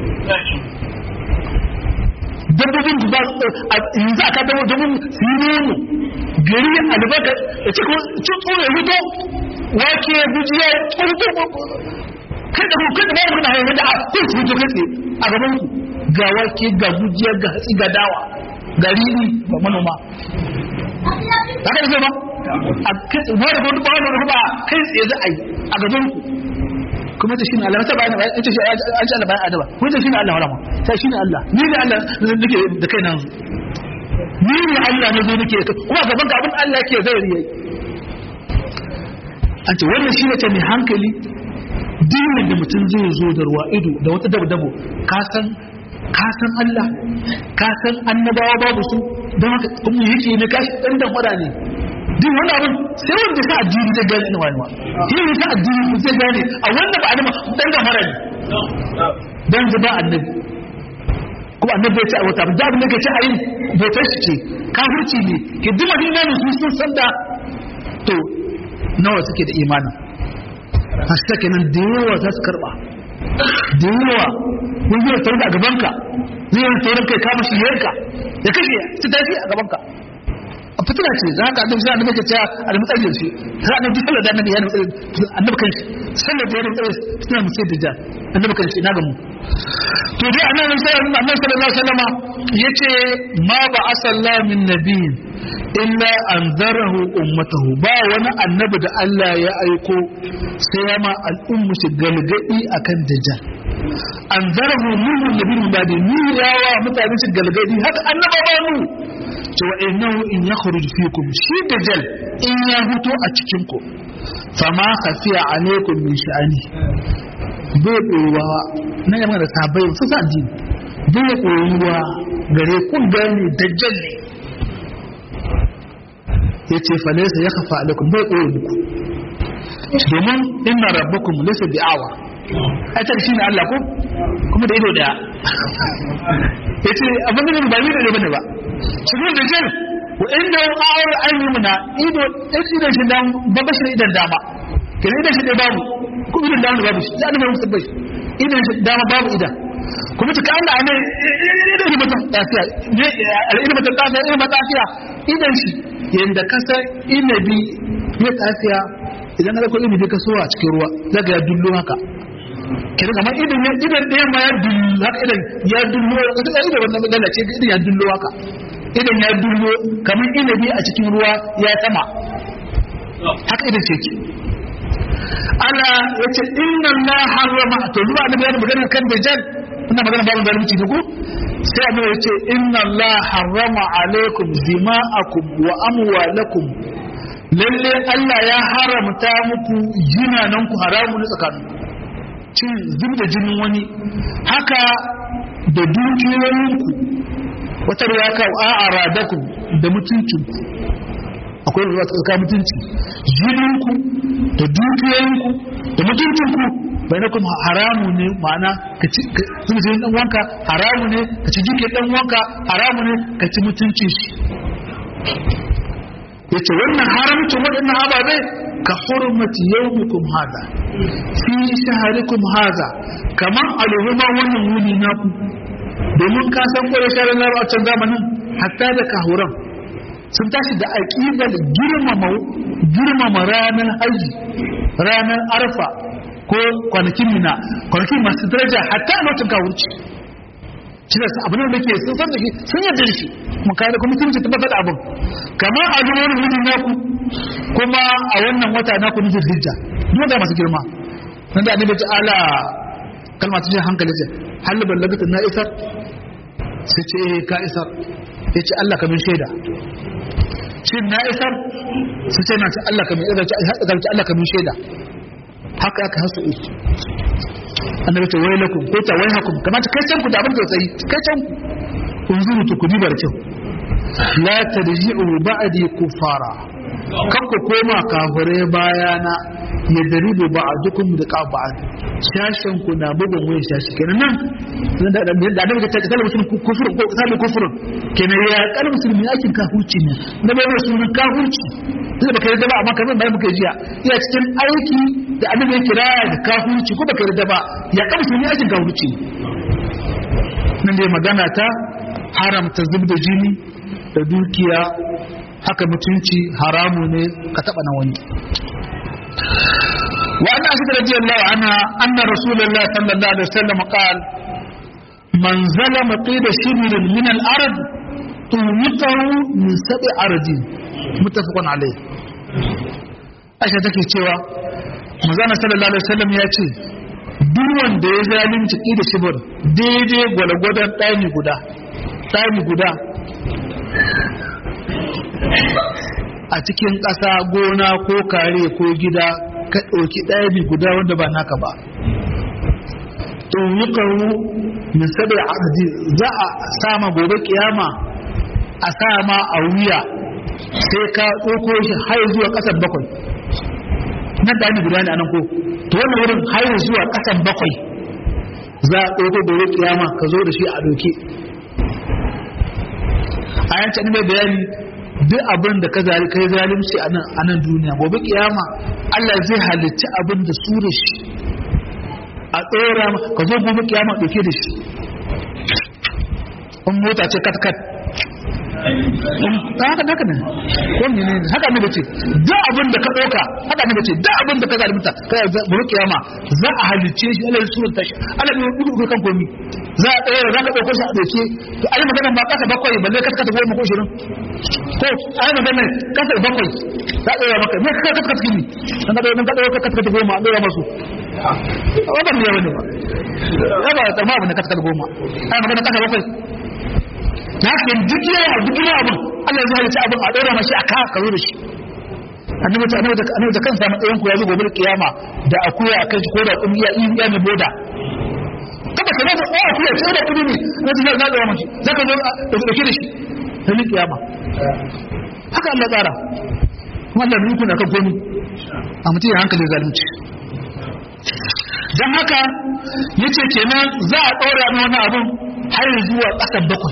dabbobin ku ba yanzu aka dawo dabbobin sinono gari albarka ya ce tsoro ya huto wake gujiya tsoro kada ba mu na hawa da kun fito kai a gaban ku ga wake ga gujiya ga hatsi ga dawa ga rini ba manoma haka ne ba a kai wani gudu ba wani ba kai tsaye za a yi a gaban ku kuma ta shine Allah ta bayan an ce an ce Allah bayan adaba kuma ta shine Allah wala ma sai shine Allah ni ne Allah nake da kai nan ni ne Allah ne zo nake kuma gaban ka abin Allah yake zai riye an ce wannan shine ta mai hankali dinin da mutum zai zo da ruwa ido da wata dabo ka san Allah ka san annabawa babu su don haka kuma yake ne kashi dan da fara ne din wani abin sai wanda sa addini zai gane ina wani yin sa addini zai gane a wanda ba annabi dan da fara ne dan zuba annabi kuma annabi ya ce a wata da abin da ke ce ayi bautar shi ce kafirci ne ke dima dina ne sun san da to nawa suke da imanin hasta kenan da yawa za su karba da yawa kun zai taurin a gabanka zai yi taurin kai kama shi yanka ya kashe ta tafi a gabanka a fitina ce za ka annabi annabi ka cewa a da matsayin shi sai annabi sallallahu da annabi ya nutsa annabi kan shi sallallahu da nutsa suna mutsai da ja annabi kan shi na gamu to dai annabi sallallahu alaihi wasallam yace ma ba asalla min nabiyin illa anzarahu ummatahu ba wani annabi da Allah ya aiko sai ya ma al'ummu shi galgadi akan dajjal anzarahu min nabiyyin badi ni yawa mutane shi galgadi haka annaba ba mu cewa innahu in yakhruj fikum shi dajjal in ya fito a cikin ku fama khafiya alaikum min sha'ani bai koyuwa na yamma da sabai su sa addini bai koyuwa gare kun gani dajjal ne yace fa laysa yakhfa alaikum bai koyi muku domin inna rabbakum laysa bi'awa ata shi ne Allah ko kuma da ido daya yace abin da ba ni da bane ba cikin dajjal wa inda a'ur ayyumna ido idan shi dan babashi idan dama kina idan shi da babu ko idan dama babu shi da mai musabbai idan shi dama babu idan kuma ta Allah ne idan mata tafiya ne idan mata tafiya idan mata tafiya idan shi yanda kasa inabi ya tafiya idan ka ko inabi ka so a cikin ruwa daga ya dullo haka kina kamar idan ɗaya ma ya dullo haka idan ya dullo idan wannan magana ce idan ya dullo haka idan ya dullo kamar inabi a cikin ruwa ya sama haka idan ce ki Allah yace inna Allah harrama to ruwa annabi ya magana kan dajjal ina magana babu zalunci ne ko sai annabi yace inna Allah harrama alaikum dima'akum wa amwalakum lalle Allah ya haramta muku jinanan ku haramun tsakanin cin zubda jinin wani haka da dukiyoyinku wata ruwa ka a'aradakum da mutuncinku akwai ruwa tsaka mutunci jininku da dukiyoyinku da mutuncinku bainakum haramu ne ma'ana ka ci jinin dan wanka haramu ne ka ci jikin dan wanka haramu ne ka ci mutuncin shi yace wannan haramcin wadannan ababe ka hurmati yawmikum hada fi shahrikum hada kaman alhuma wannan wuni naku domin ka san kwarai sharar larabcin zamanin hatta da kahuran sun tashi da aƙidar girmama ranar haji ranar arfa ko kwanakin mina kwanakin masu daraja hatta a lokacin kawurci shi da abin da ke sun san da shi sun yadda da shi kuma kare kuma sun ce tabbatar da abin kamar a zuwa wani hudu naku kuma a wannan wata naku nufin hijja duk da masu girma nan da annabi ta'ala kalma ta hankali ce hal ballagata na isar sai ce ka isar yace Allah ka min shaida shin na isar sai ce na ce Allah ka min Allah ka min shaida haka aka hasu iki annabi ce wailakum ko ta waihakum kamar kai can ku da abin tausayi kai can ku unzuru to ku dibar kyau la tarji'u ba'di kufara kan ku koma kafire bayana ya daribu ba'dukum da qaba'an shashin ku na bugun wayan shashi kenan nan da annabi ta ce kalmar kufur ko kalmar kufur kenan ya kalmar musulmi yakin kafirci ne na bayan sunan kafirci sai baka yarda ba amma kamar bayan muka jiya iya cikin aiki da annabi ya kira da kafirci ko baka yarda ba ya kalmar musulmi yakin kafirci nan dai magana ta haramta zubda jini da dukiya haka mutunci haramu ne ka taba na wani وأن أشهد رضي الله عنها أن رسول الله صلى الله عليه وسلم قال من ظلم قيد شبر من الأرض طوقه من 7 أرض متفق عليه أشهد cewa manzon sallallahu alaihi wasallam ya ce duk wanda ya zalunci qida shibr daidai gwalgwadon ɗani guda a cikin ƙasa gona ko kare ko gida ka ɗauki ɗaya guda wanda ba naka ba to yuqaru min sab'i adadi za a sama gobe kiyama a sama a wuya sai ka ɗauko shi har zuwa ƙasar bakwai nan da ni guda ne anan ko to wannan wurin har zuwa ƙasar bakwai za a ɗauko gobe kiyama ka zo da shi a ɗauke a yanci ne bayani duk abin da ka kai zalunci a nan duniya gobe kiyama Allah zai halitta abin da su da shi a tsora ka zo gobe kiyama ɗauke da shi in mota ce kat haka ne ko ne haka ne bace duk abin da ka ɗauka haka ne bace duk abin da ka zalunta kai gobe kiyama za a halice shi Allah ya surta shi Allah ya dubu kan komi za a tsaya za ka ɗauko shi a ɗauke to ayi magana ba kasa bakwai balle ka kasa goma ko 20 ko ayi magana kasa bakwai za a tsaya maka me ka kasa kasa kimi dan ka ɗauko ka kasa goma an ɗora masu wannan ne wani ba ba ta ma abin da kasa goma ayi magana kasa bakwai na kan duk abin Allah ya halitta abin a ɗora mashi a ka zo da shi annabi da kansa matsayin ku ya zo gobe kiyama da akuya akan shi ko da kungiya iya mai boda kada ka zo akuya ce da kudi ne na ji na ga mashi zaka zo da dauke da shi sai kiyama haka Allah tsara kuma Allah ne kuna kan gomi a mutum ya hankali zalunci dan haka yace kenan za a ɗora mai wani abun har zuwa ƙasar bakwai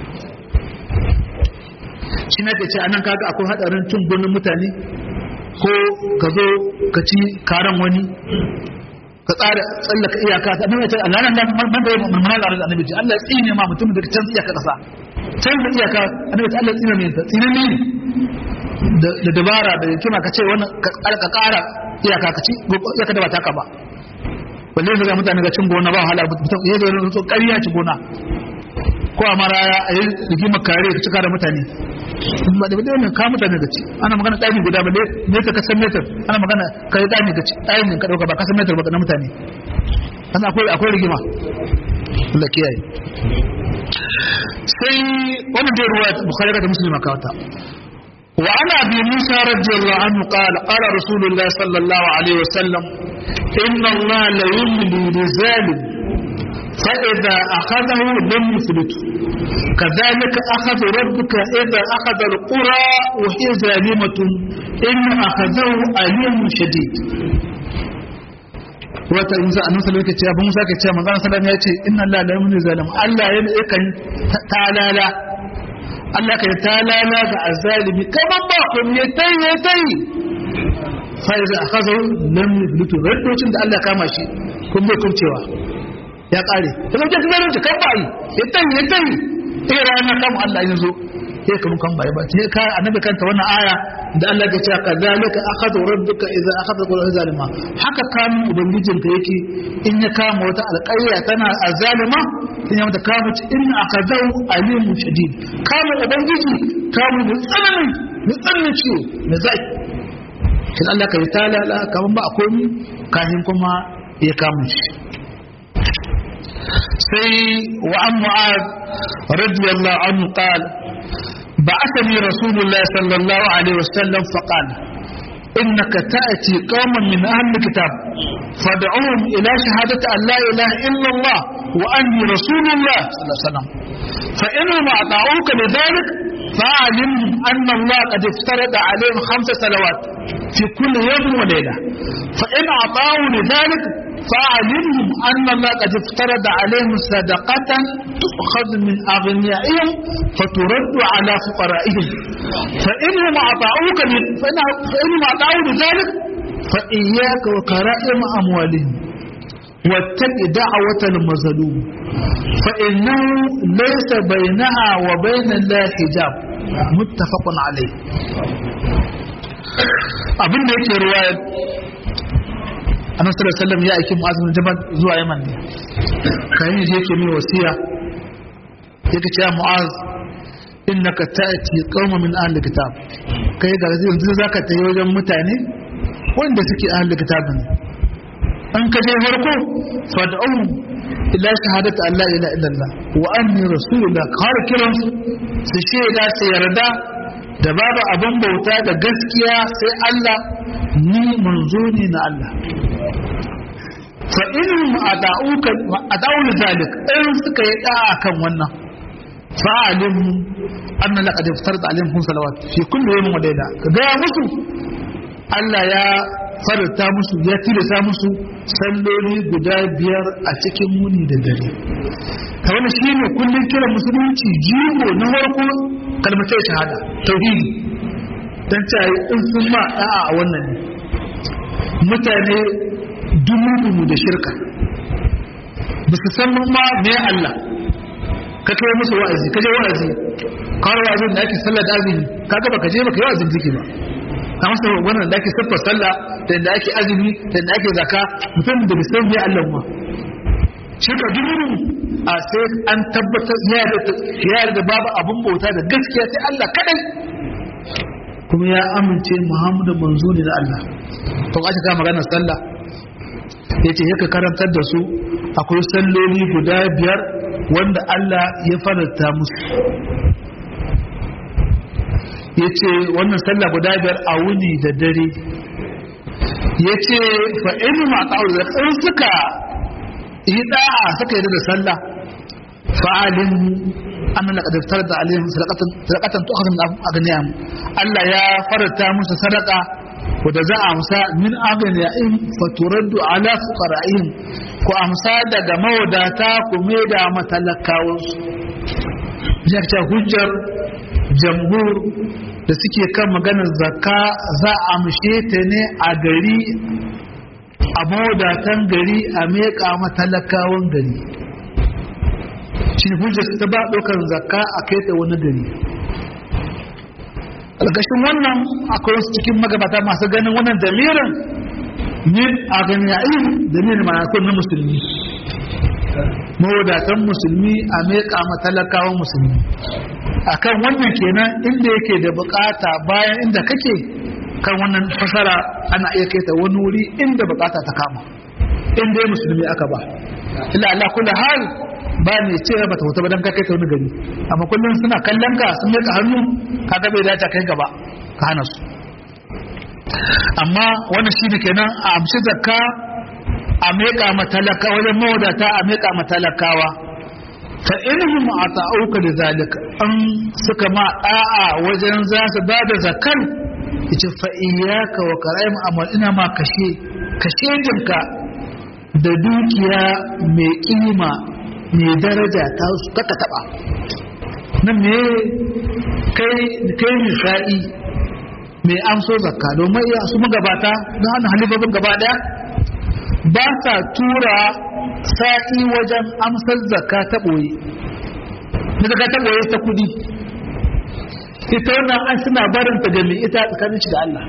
shi na ce anan kaga akwai hadarin cin gonin mutane ko ka zo ka ci karan wani ka tsara tsallaka iyaka ta annabi ce Allah nan man da mun mana da annabi ce Allah tsine ma mutum da can iyaka kasa can da iyaka annabi ce Allah tsine mai ta tsine ne da dabara da kima ka ce wannan ka ƙara iyaka ka ci iyaka da ba taka ba balle ga mutane ga cin gona ba wahala mutum ya zo ƙarya ci gona ko a maraya a yi rigimar kare ka cika da mutane ba da bada wannan ka mutane da ci ana magana ɗani guda ba ne ka kasan metar ana magana ka yi ɗani da ci ɗani ka ɗauka ba kasan metar ba na mutane ana akwai rigima Allah kiyaye sai wannan dai ruwa bukhari da muslim ka wata wa ana abi musa radiyallahu anhu qala rasulullah sallallahu alaihi wasallam inna Allah la yumli lizalim فإذا أخذه لم يفلته كذلك أخذ ربك إذا أخذ القرى وهي ظالمة إن أخذه أليم شديد wata in za a nan sallallahu alaihi wasallam Musa ke cewa manzon sallallahu ya ce inna Allah la yumli zalim Allah yakan talala Allah kai talala ga azalimi kaman ba ko ne tayi fa iza akhadhu lam yuflitu raddocin da Allah kama shi kun bai kurcewa ya kare kuma ke tunanin ta kan bai ya tayi eh rana kan Allah ya zo sai kuma kan bai ba sai ka annabi kanta wannan aya da Allah ya ce kazalika akhadhu rabbuka idza akhadha qura zalima haka kamun ubangijin ka yake in ya kama wata alƙarya tana azalima in ya mata kama ci in akhadahu alimun shadid kama ubangiji kama da tsananin ciwo da zai kin Allah ka yi talala kaman ba akwai kafin kuma ya kama shi سي وعن معاذ رضي الله عنه قال بعثني رسول الله صلى الله عليه وسلم فقال إنك تأتي قوما من أهل الكتاب فادعوهم إلى شهادة أن لا إله إلا الله وأني رسول الله صلى الله عليه وسلم فإنهم أطاعوك لذلك فاعلمهم أن الله قد افترض عليهم 5 صلوات في كل يوم وليلة فإن أطاعوا لذلك فاعلمهم أن الله قد افترض عليهم صدقة تؤخذ من أغنيائهم فترد على فقرائهم فإنهم أطاعوا لذلك فإياك وكرائم أموالهم واتق دعوة المظلوم فإنه ليس بينها وبين الله حجاب متفق عليه abin da yake ruwaya annabi sallallahu alaihi wasallam ya aiki Mu'adh bin Jabal zuwa Yaman ne kayan je yake mai wasiya yake cewa Mu'adh innaka ta'ti qauman min ahli kitab kai ga yanzu zaka tayi wajen mutane wanda suke ahli kitab ne an ka je farko fad'u ila shahadati an la ilaha illallah wa anni rasulullah har kiran su shaida su yarda da babu abin bauta da gaskiya sai Allah ni manzo ne na Allah fa in ata'uka ata'u zalik in suka yi da'a kan wannan fa'alim anna laqad iftarta alaihim salawat fi kulli yawmin wa layla kaga musu Allah ya farta musu ya tilasa musu salloli guda 5 a cikin muni da dare ta wannan shine kullun kiran musulunci jigo na farko kalmatai shahada tauhidi dan tayi in sun ma da'a a wannan ne mutane dumu da shirka ba su san ma me Allah ka kai musu wa'azi ka je wa'azi kawai wa'azin da ake sallah da azumi kaga baka je baka yi wa'azin ziki ba kamar sai wannan da ake siffar sallah da da ake azumi da da ake zakka mutum da bisan ya Allah ma shirka dumu a sai an tabbatar ya da babu abun bauta da gaskiya sai Allah kadai kuma ya amince Muhammadu manzo ne da Allah to aka ga maganar sallah yace yake karantar da su akwai salloli guda 5 wanda Allah ya faranta musu yace wannan sallah guda 5 a wuni da dare yace fa in ma ta'awuz in suka yi da'a suka yi da sallah fa'alim anna laqad farada alaihim sadaqatan tu'khadhu min aghniyam Allah ya faranta musu sadaqa wanda za a amsa min aghniyam faturaddu ala fuqara'ihim ku amsa daga mawadata ku maida matalakawansu jakta hujjar jamhur da suke kan maganar zakka za a amshe ta ne a gari a mawadatan gari a meka matalakawan gari shi hujjar ta ba ɗaukar zakka a kai ta wani gari algashin wannan akwai wasu cikin magabata masu ganin wannan damirin min a gani yayin damirin manakon na musulmi mawadatan musulmi a meƙa matalakawan musulmi akan wannan kenan inda yake da bukata bayan inda kake kan wannan fasara ana iya kai ta wani wuri inda bukata ta kama inda ya musulmi aka ba illa Allah kullu hal ba ne ce ba ta wuta ba dan kai ta wani gari amma kullun suna kallon ka sun miƙa hannu kaga bai dace kai gaba ka hana su amma wannan shine kenan a amshi zakka a meƙa matalaka wajen mawadata a meƙa matalakawa fa inhum ata'uka lidhalika an suka ma da'a wajen za su ba da zakar yace fa iyyaka wa qara'im amal ina ma kashe jinka da dukiya mai kima mai daraja ta su kaka taba nan me kai misali mai amso zakka domin ya su magabata don hana halifafin gaba daya ba sa tura sa'i wajen amsar zakka ta boye na zakka ta boye ta kudi ita wannan an suna barin ta gami ita tsakanin shi da Allah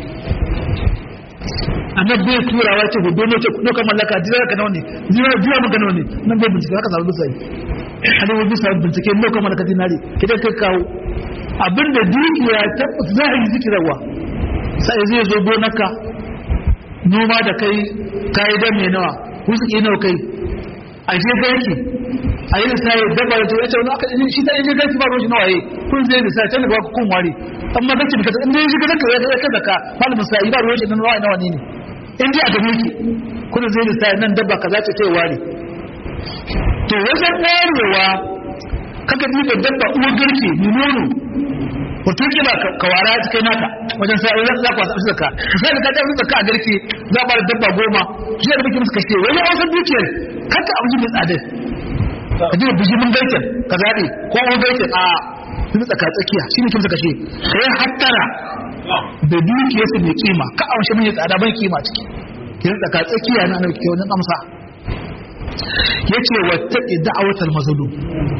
annabi bai turawa ce ku dono ce kudo kamar laka jira ka nawa ne jira maka nawa ne nan bai bincike haka zaru sai hali wani sai bincike nawa kamar laka dinari kidan kai kawo abinda dukiya ta zahiri zikirwa sai zai zo gonaka noma da kai da me nawa wuski nawa kai a je garki a yi sai dabba da ya ce wani aka shi ta je garki ba ruwan shi nawaye kun zai da sai ta ba ku kun ware amma garki bika in dai shi garki ya kai zaka malamin sai ba ruwan shi nawa ne in dai a ga miki kun zai da sai nan dabba kaza ce kai ware to wajen warewa kaga ni da dabba uwar garki ni nono wato ke ba kawara ta kai naka wajen sai za ku wasu zakka sai da ka zakka a garki za ba da dabba 10 shi da kike musu kashe wani wasu dukiyar kaka abu da tsada ka ji bijimin garkin ka zabe ko wani garkin a sun tsaka tsakiya shi ne kin suka kashe sai hattara da dukiyar su mai kima ka amshi mai tsada ban kima ciki kin tsaka tsakiya na nan kike wannan amsa yace wattaqi da'watal mazlum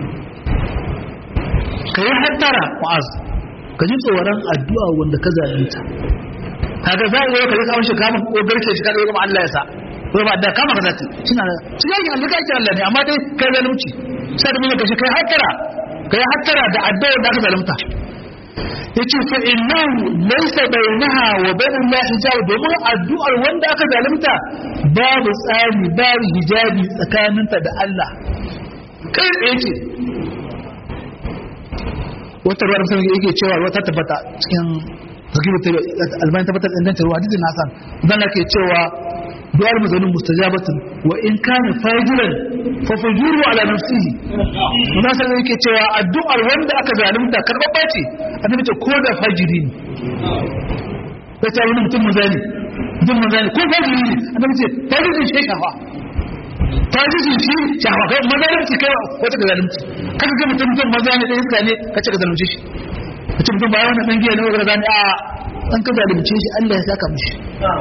kai hattara wa'az ka ji tsoron addu'a wanda ka zalunta kaga za a yi ka rika amshi kama ko garke shi kada kuma Allah ya sa ko ba da kama ka zati kina cikin Allah ka Allah ne amma dai kai zalunci sai da mun ka shi kai hattara da addu'a da ka zalunta yace fa innahu laysa bainaha wa bain Allah hijab domin addu'ar wanda aka zalunta babu tsari babu hijabi tsakaninta da Allah kai yake wata ruwa da musamman yake cewa ruwa ta tabbata cikin zakiru albani tabbatar inganta ruwa hadisin hasan zan ke cewa du'ar mazalum mustajabatun wa in kana fajiran fa fajiru ala nafsihi wannan sai yake cewa addu'ar wanda aka zalunta karbabba ce annabi ce ko da fajiri ne sai wani mutum mazani ko fajiri ne annabi ce fajirin shi shafa fajirin shi shafa kai mazalunci kai wata ga zalunci kaga ga mutum mazani da iska ne kace ga zalunci shi kace mutum ba wannan dan giya ne ga zalunci a dan ka zalunce shi Allah ya saka mishi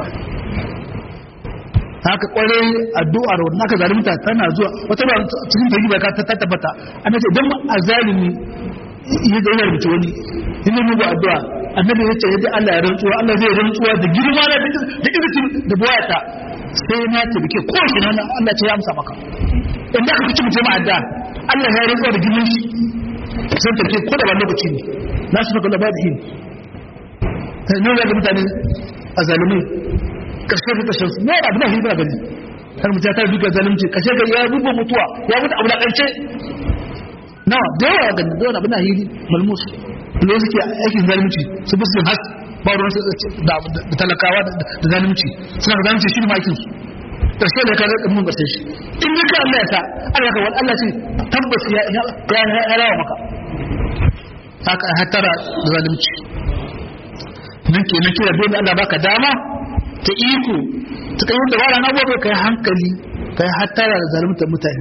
haka kware addu'ar wannan aka zalunta tana zuwa wata ba cikin tarihi ka ta tabbata annabi idan azalimi ya da rubuta wani ina mugu addu'a annabi ya ce yadda Allah ya rantsuwa Allah zai rantsuwa da girma da izinin da boyata sai na tabbike ko shi nan Allah ce ya amsa maka idan aka ci mutum addu'a Allah ya rantsuwa da girman shi sai take ko da ba lokaci ne na shi maka labari sai ne ga mutane azalimai kashe da kashe su ne da abin da hibra gani har mutum ta duka zalunci kashe ga ya rubo mutuwa ya mutu abu da kance nawa da yawa gani da abin da hiri malmus ne suke aikin zalunci su bi su has ba ruwan su da talakawa da zalunci suna da zalunci shi ne aikin su kashe da kaga mun ba sai shi in duka Allah ya sa Allah ka wal Allah ce tabbas ya rawa maka haka hatara da zalunci nan kenan kira dole Allah baka dama ta iko ta kai wanda wala na gobe kai hankali kai hattara da zalunta mutane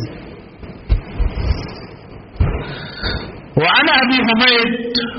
wa ana abi humayd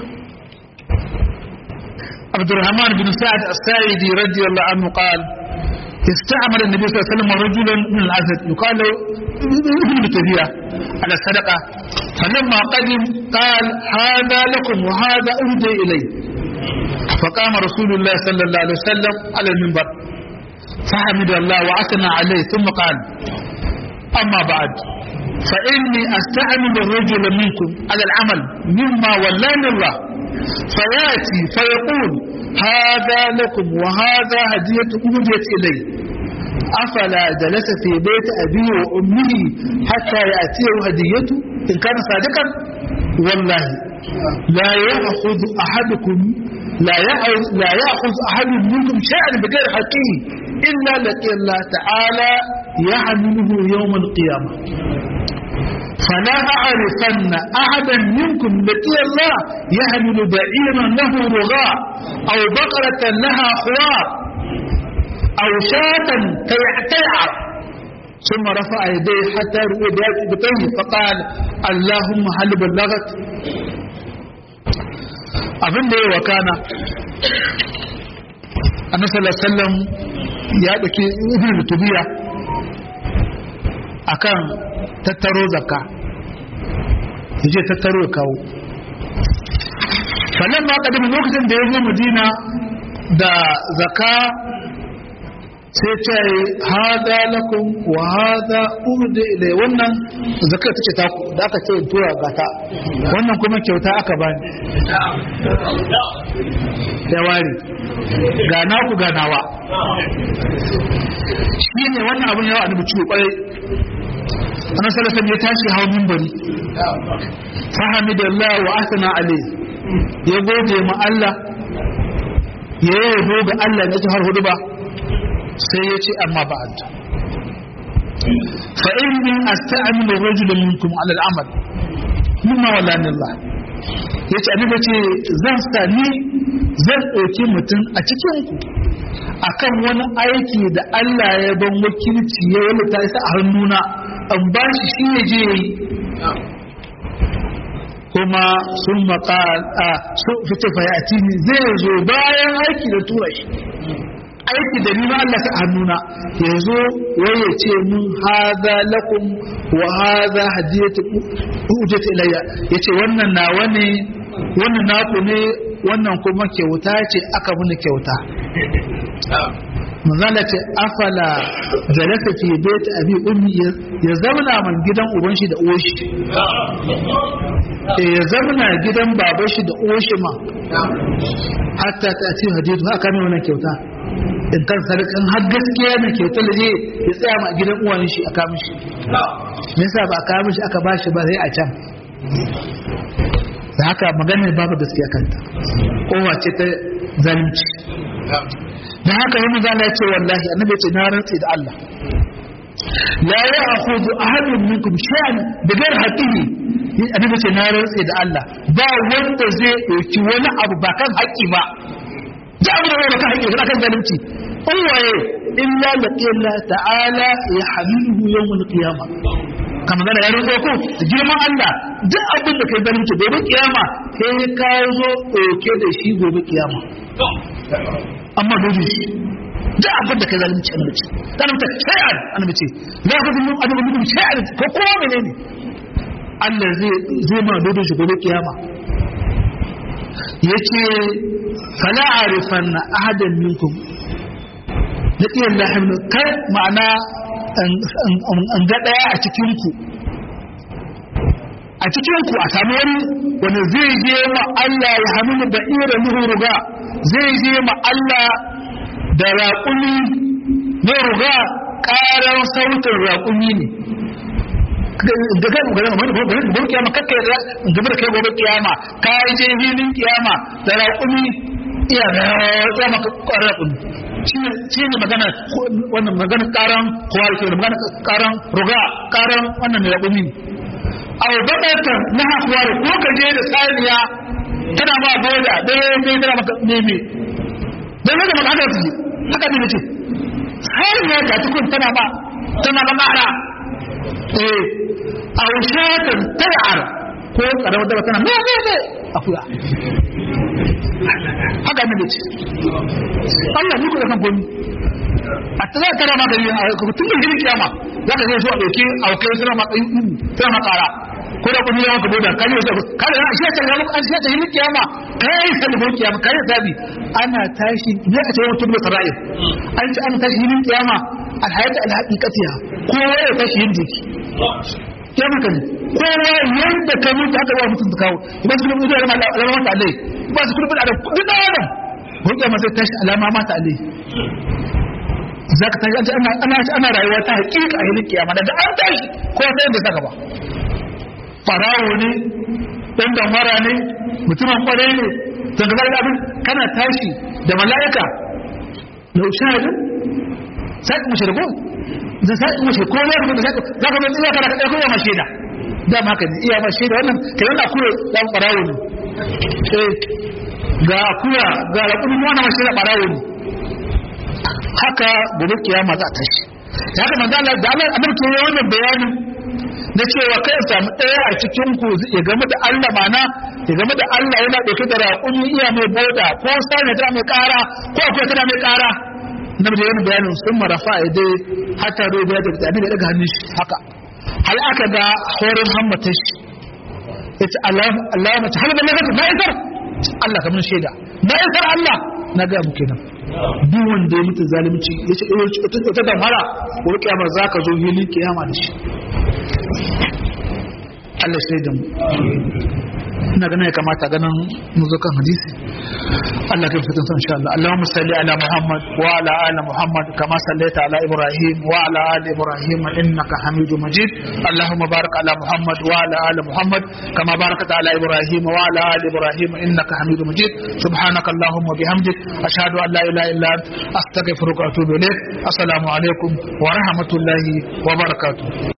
Abdurrahman bin Sa'd as-Sa'idi radiyallahu anhu qala استعمل النبي صلى الله عليه وسلم رجلا من الأسد يقال له ابن بتبيع على الصدقة فلما قدم قال هذا لكم وهذا أهدي إلي فقام رسول الله صلى الله عليه وسلم على المنبر فحمد الله وأثنى عليه ثم قال أما بعد فإني أستعمل الرجل منكم على العمل مما ولاني الله فيأتي فيقول هذا لكم وهذا هدية أهديت إلي أفلا جلس في بيت أبيه وأمه حتى يأتيه هديته إن كان صادقا والله لا يأخذ أحد منكم شيئا بغير حقه إلا لقي الله تعالى يحمله يوم القيامة فلا أعرفن أحدا منكم لقي الله يحمل بعيرا له رغاء أو بقرة لها خوار أو شاة تيعتيعر ثم رفع يديه حتى رؤي بطيه فقال اللهم هل بلغت abin da ya wakana annabi sallallahu alaihi wasallam ya dauki ibn tubiya akan tattaro zakka yaje tattaro kawo sannan ma kadin lokacin da ya zo Madina da zakka sai ce hada lakum wa hada urdi ilay wannan zakka tace ta ku da aka ce tura gata wannan kuma kyauta aka bani da wari ga naku ga nawa shine wannan abun yawa annabi ciwo kwarai annabi sallallahu alaihi wasallam ya tashi hawo minbari fahamidallah wa asna alayhi ya gode ma Allah ya yabo ga Allah ne ta har hudu ba sai ya ce amma ba'ad fa inni asta'milu rajulan minkum 'ala al-amal mimma wallani Allah yace annabi ce zan dauki mutum a cikin ku akan wani aiki da Allah ya ban wakilci ya wani ta isa a hannuna an ba shi ya je yi kuma sun maƙal a fita fayatini zai zo bayan aiki da tura shi aiki da nima Allah ta hannuna ya zo waye ce mun haza lakum wa haza hadiyatu ujat ilayya yace wannan nawa ne wannan naku ne wannan kuma kyauta ce aka muni kyauta manzala ce afala jalaka fi bait abi ummi ya zamana man gidan uban shi da uwar shi ya zamana gidan baban shi da uwar shi ma hatta ta ci hadiyatu haka ne wannan kyauta in kan sarkin har gaskiya ne kyautar da ya tsaya ma gidan uwan shi aka mishi me yasa ba aka mishi aka bashi ba sai a can da haka maganar babu gaskiya kanta kowa ce ta zalunci da haka wani zala ya ce wallahi annabi ce na rantsi da Allah la ya'khudhu ahadun minkum shay'an bighayri haqqihi annabi ce na rantsi da Allah ba wanda zai dauki wani abu ba kan haƙƙi ba da abu da ba kan haƙƙi ba kan zalunci waye illa laqilla ta'ala yahmiluhu yawm al-qiyamah kamar da yaron ko girman Allah duk abin da kai zalunci gobe kiyama sai ka zo dauke da shi gobe kiyama amma dole shi duk abin da kai zalunci annabi ce dan ta shay'an annabi ce la yakunu adamu minkum shay'an ko kowa menene Allah zai ma dole shi gobe kiyama yace fala arifanna ahadan minkum laqiyal lahim kai ma'ana an ga daya a cikinku a samu wani zai je ma Allah ya hamilu da ira nuhu ruga zai je ma Allah da raƙumi ne ruga ƙarar sautin raƙumi ne daga gobe kiyama kakka gaba da kai gobe kiyama ka yi je hilin kiyama da raƙumi iya da ya maka ƙwarar raƙumi shi ne magana wannan magana karan kowa ke magana karan ruga karan wannan mai raƙumi aw badata na hakuwa ko ka je da saniya tana ma goda dai tana maka neme dan haka maka haka ne ce saniya ta tukun tana ma mara aw shatan tar'ar ko karamar da tana me akuya haka ne ce Allah ni ko da kan gomi a tsaya tara ma gari a tun da gidan kiyama za ka zai so a ɗauki a kai suna makara ko da kudi yawan ka boda kan yi wasu kada yana shi ta gano an shi ta gidan kiyama kai sai da kiyama kai sabi ana tashi ne a cewa tubu sara'ir an ci ana tashi gidan kiyama alhayata alhaqiqatiha kowa ya tashi yin jiki ya maka ne kowa yanda ka mutu haka ba mutum kawo ba su kuma zuwa alama mata alai ba su kuma da kudi da adam ko kiyama sai tashi alama mata alai zaka tashi ana rayuwa ta hakika a hilin kiyama da an tashi ko sai da saka ba farawo ne dan damara ne mutumin kwarai ne daga zai abin kana tashi da mala'ika lau shahadin sai kuma shirgo da sai kuma shirgo ne da zaka mai tsaya kana kai kuma mashida da ma kan iya mashida wannan kai wannan akura dan farawo ne ga akura ga kuma wannan mashida farawo ne haka gobe kiyama za ta shi haka manzo Allah da Allah annabi ke wannan bayanin na cewa kai ya samu daya a cikin ku ya game da Allah mana ya game da Allah yana dauke da raƙumi iya mai boda ko sai da mai ƙara ko akwai tana mai ƙara annabi da wannan bayanin sun marafa dai hatta ruwa da abin da daga hannun shi haka hal aka ga horin hammata shi yace Allah mace hal da na isar Allah kamar shaida na isar Allah na ga mu kenan duk wanda ya mutu zalunci yace ita da mara ko kiyama zaka zo hili kiyama da shi Allah sai da mu ina ganin ya kamata ganin mu zo kan hadisi Allah kai fitan san insha Allah Allahumma salli ala Muhammad wa ala ali Muhammad kama sallaita ala Ibrahim wa ala ali Ibrahim innaka Hamidum Majid Allahumma barik ala Muhammad wa ala ali Muhammad kama barakta ala Ibrahim wa ala ali Ibrahim innaka Hamidum Majid subhanaka Allahumma bihamdik ashhadu an la ilaha illa anta astaghfiruka wa atubu ilaik assalamu alaikum wa rahmatullahi wa barakatuh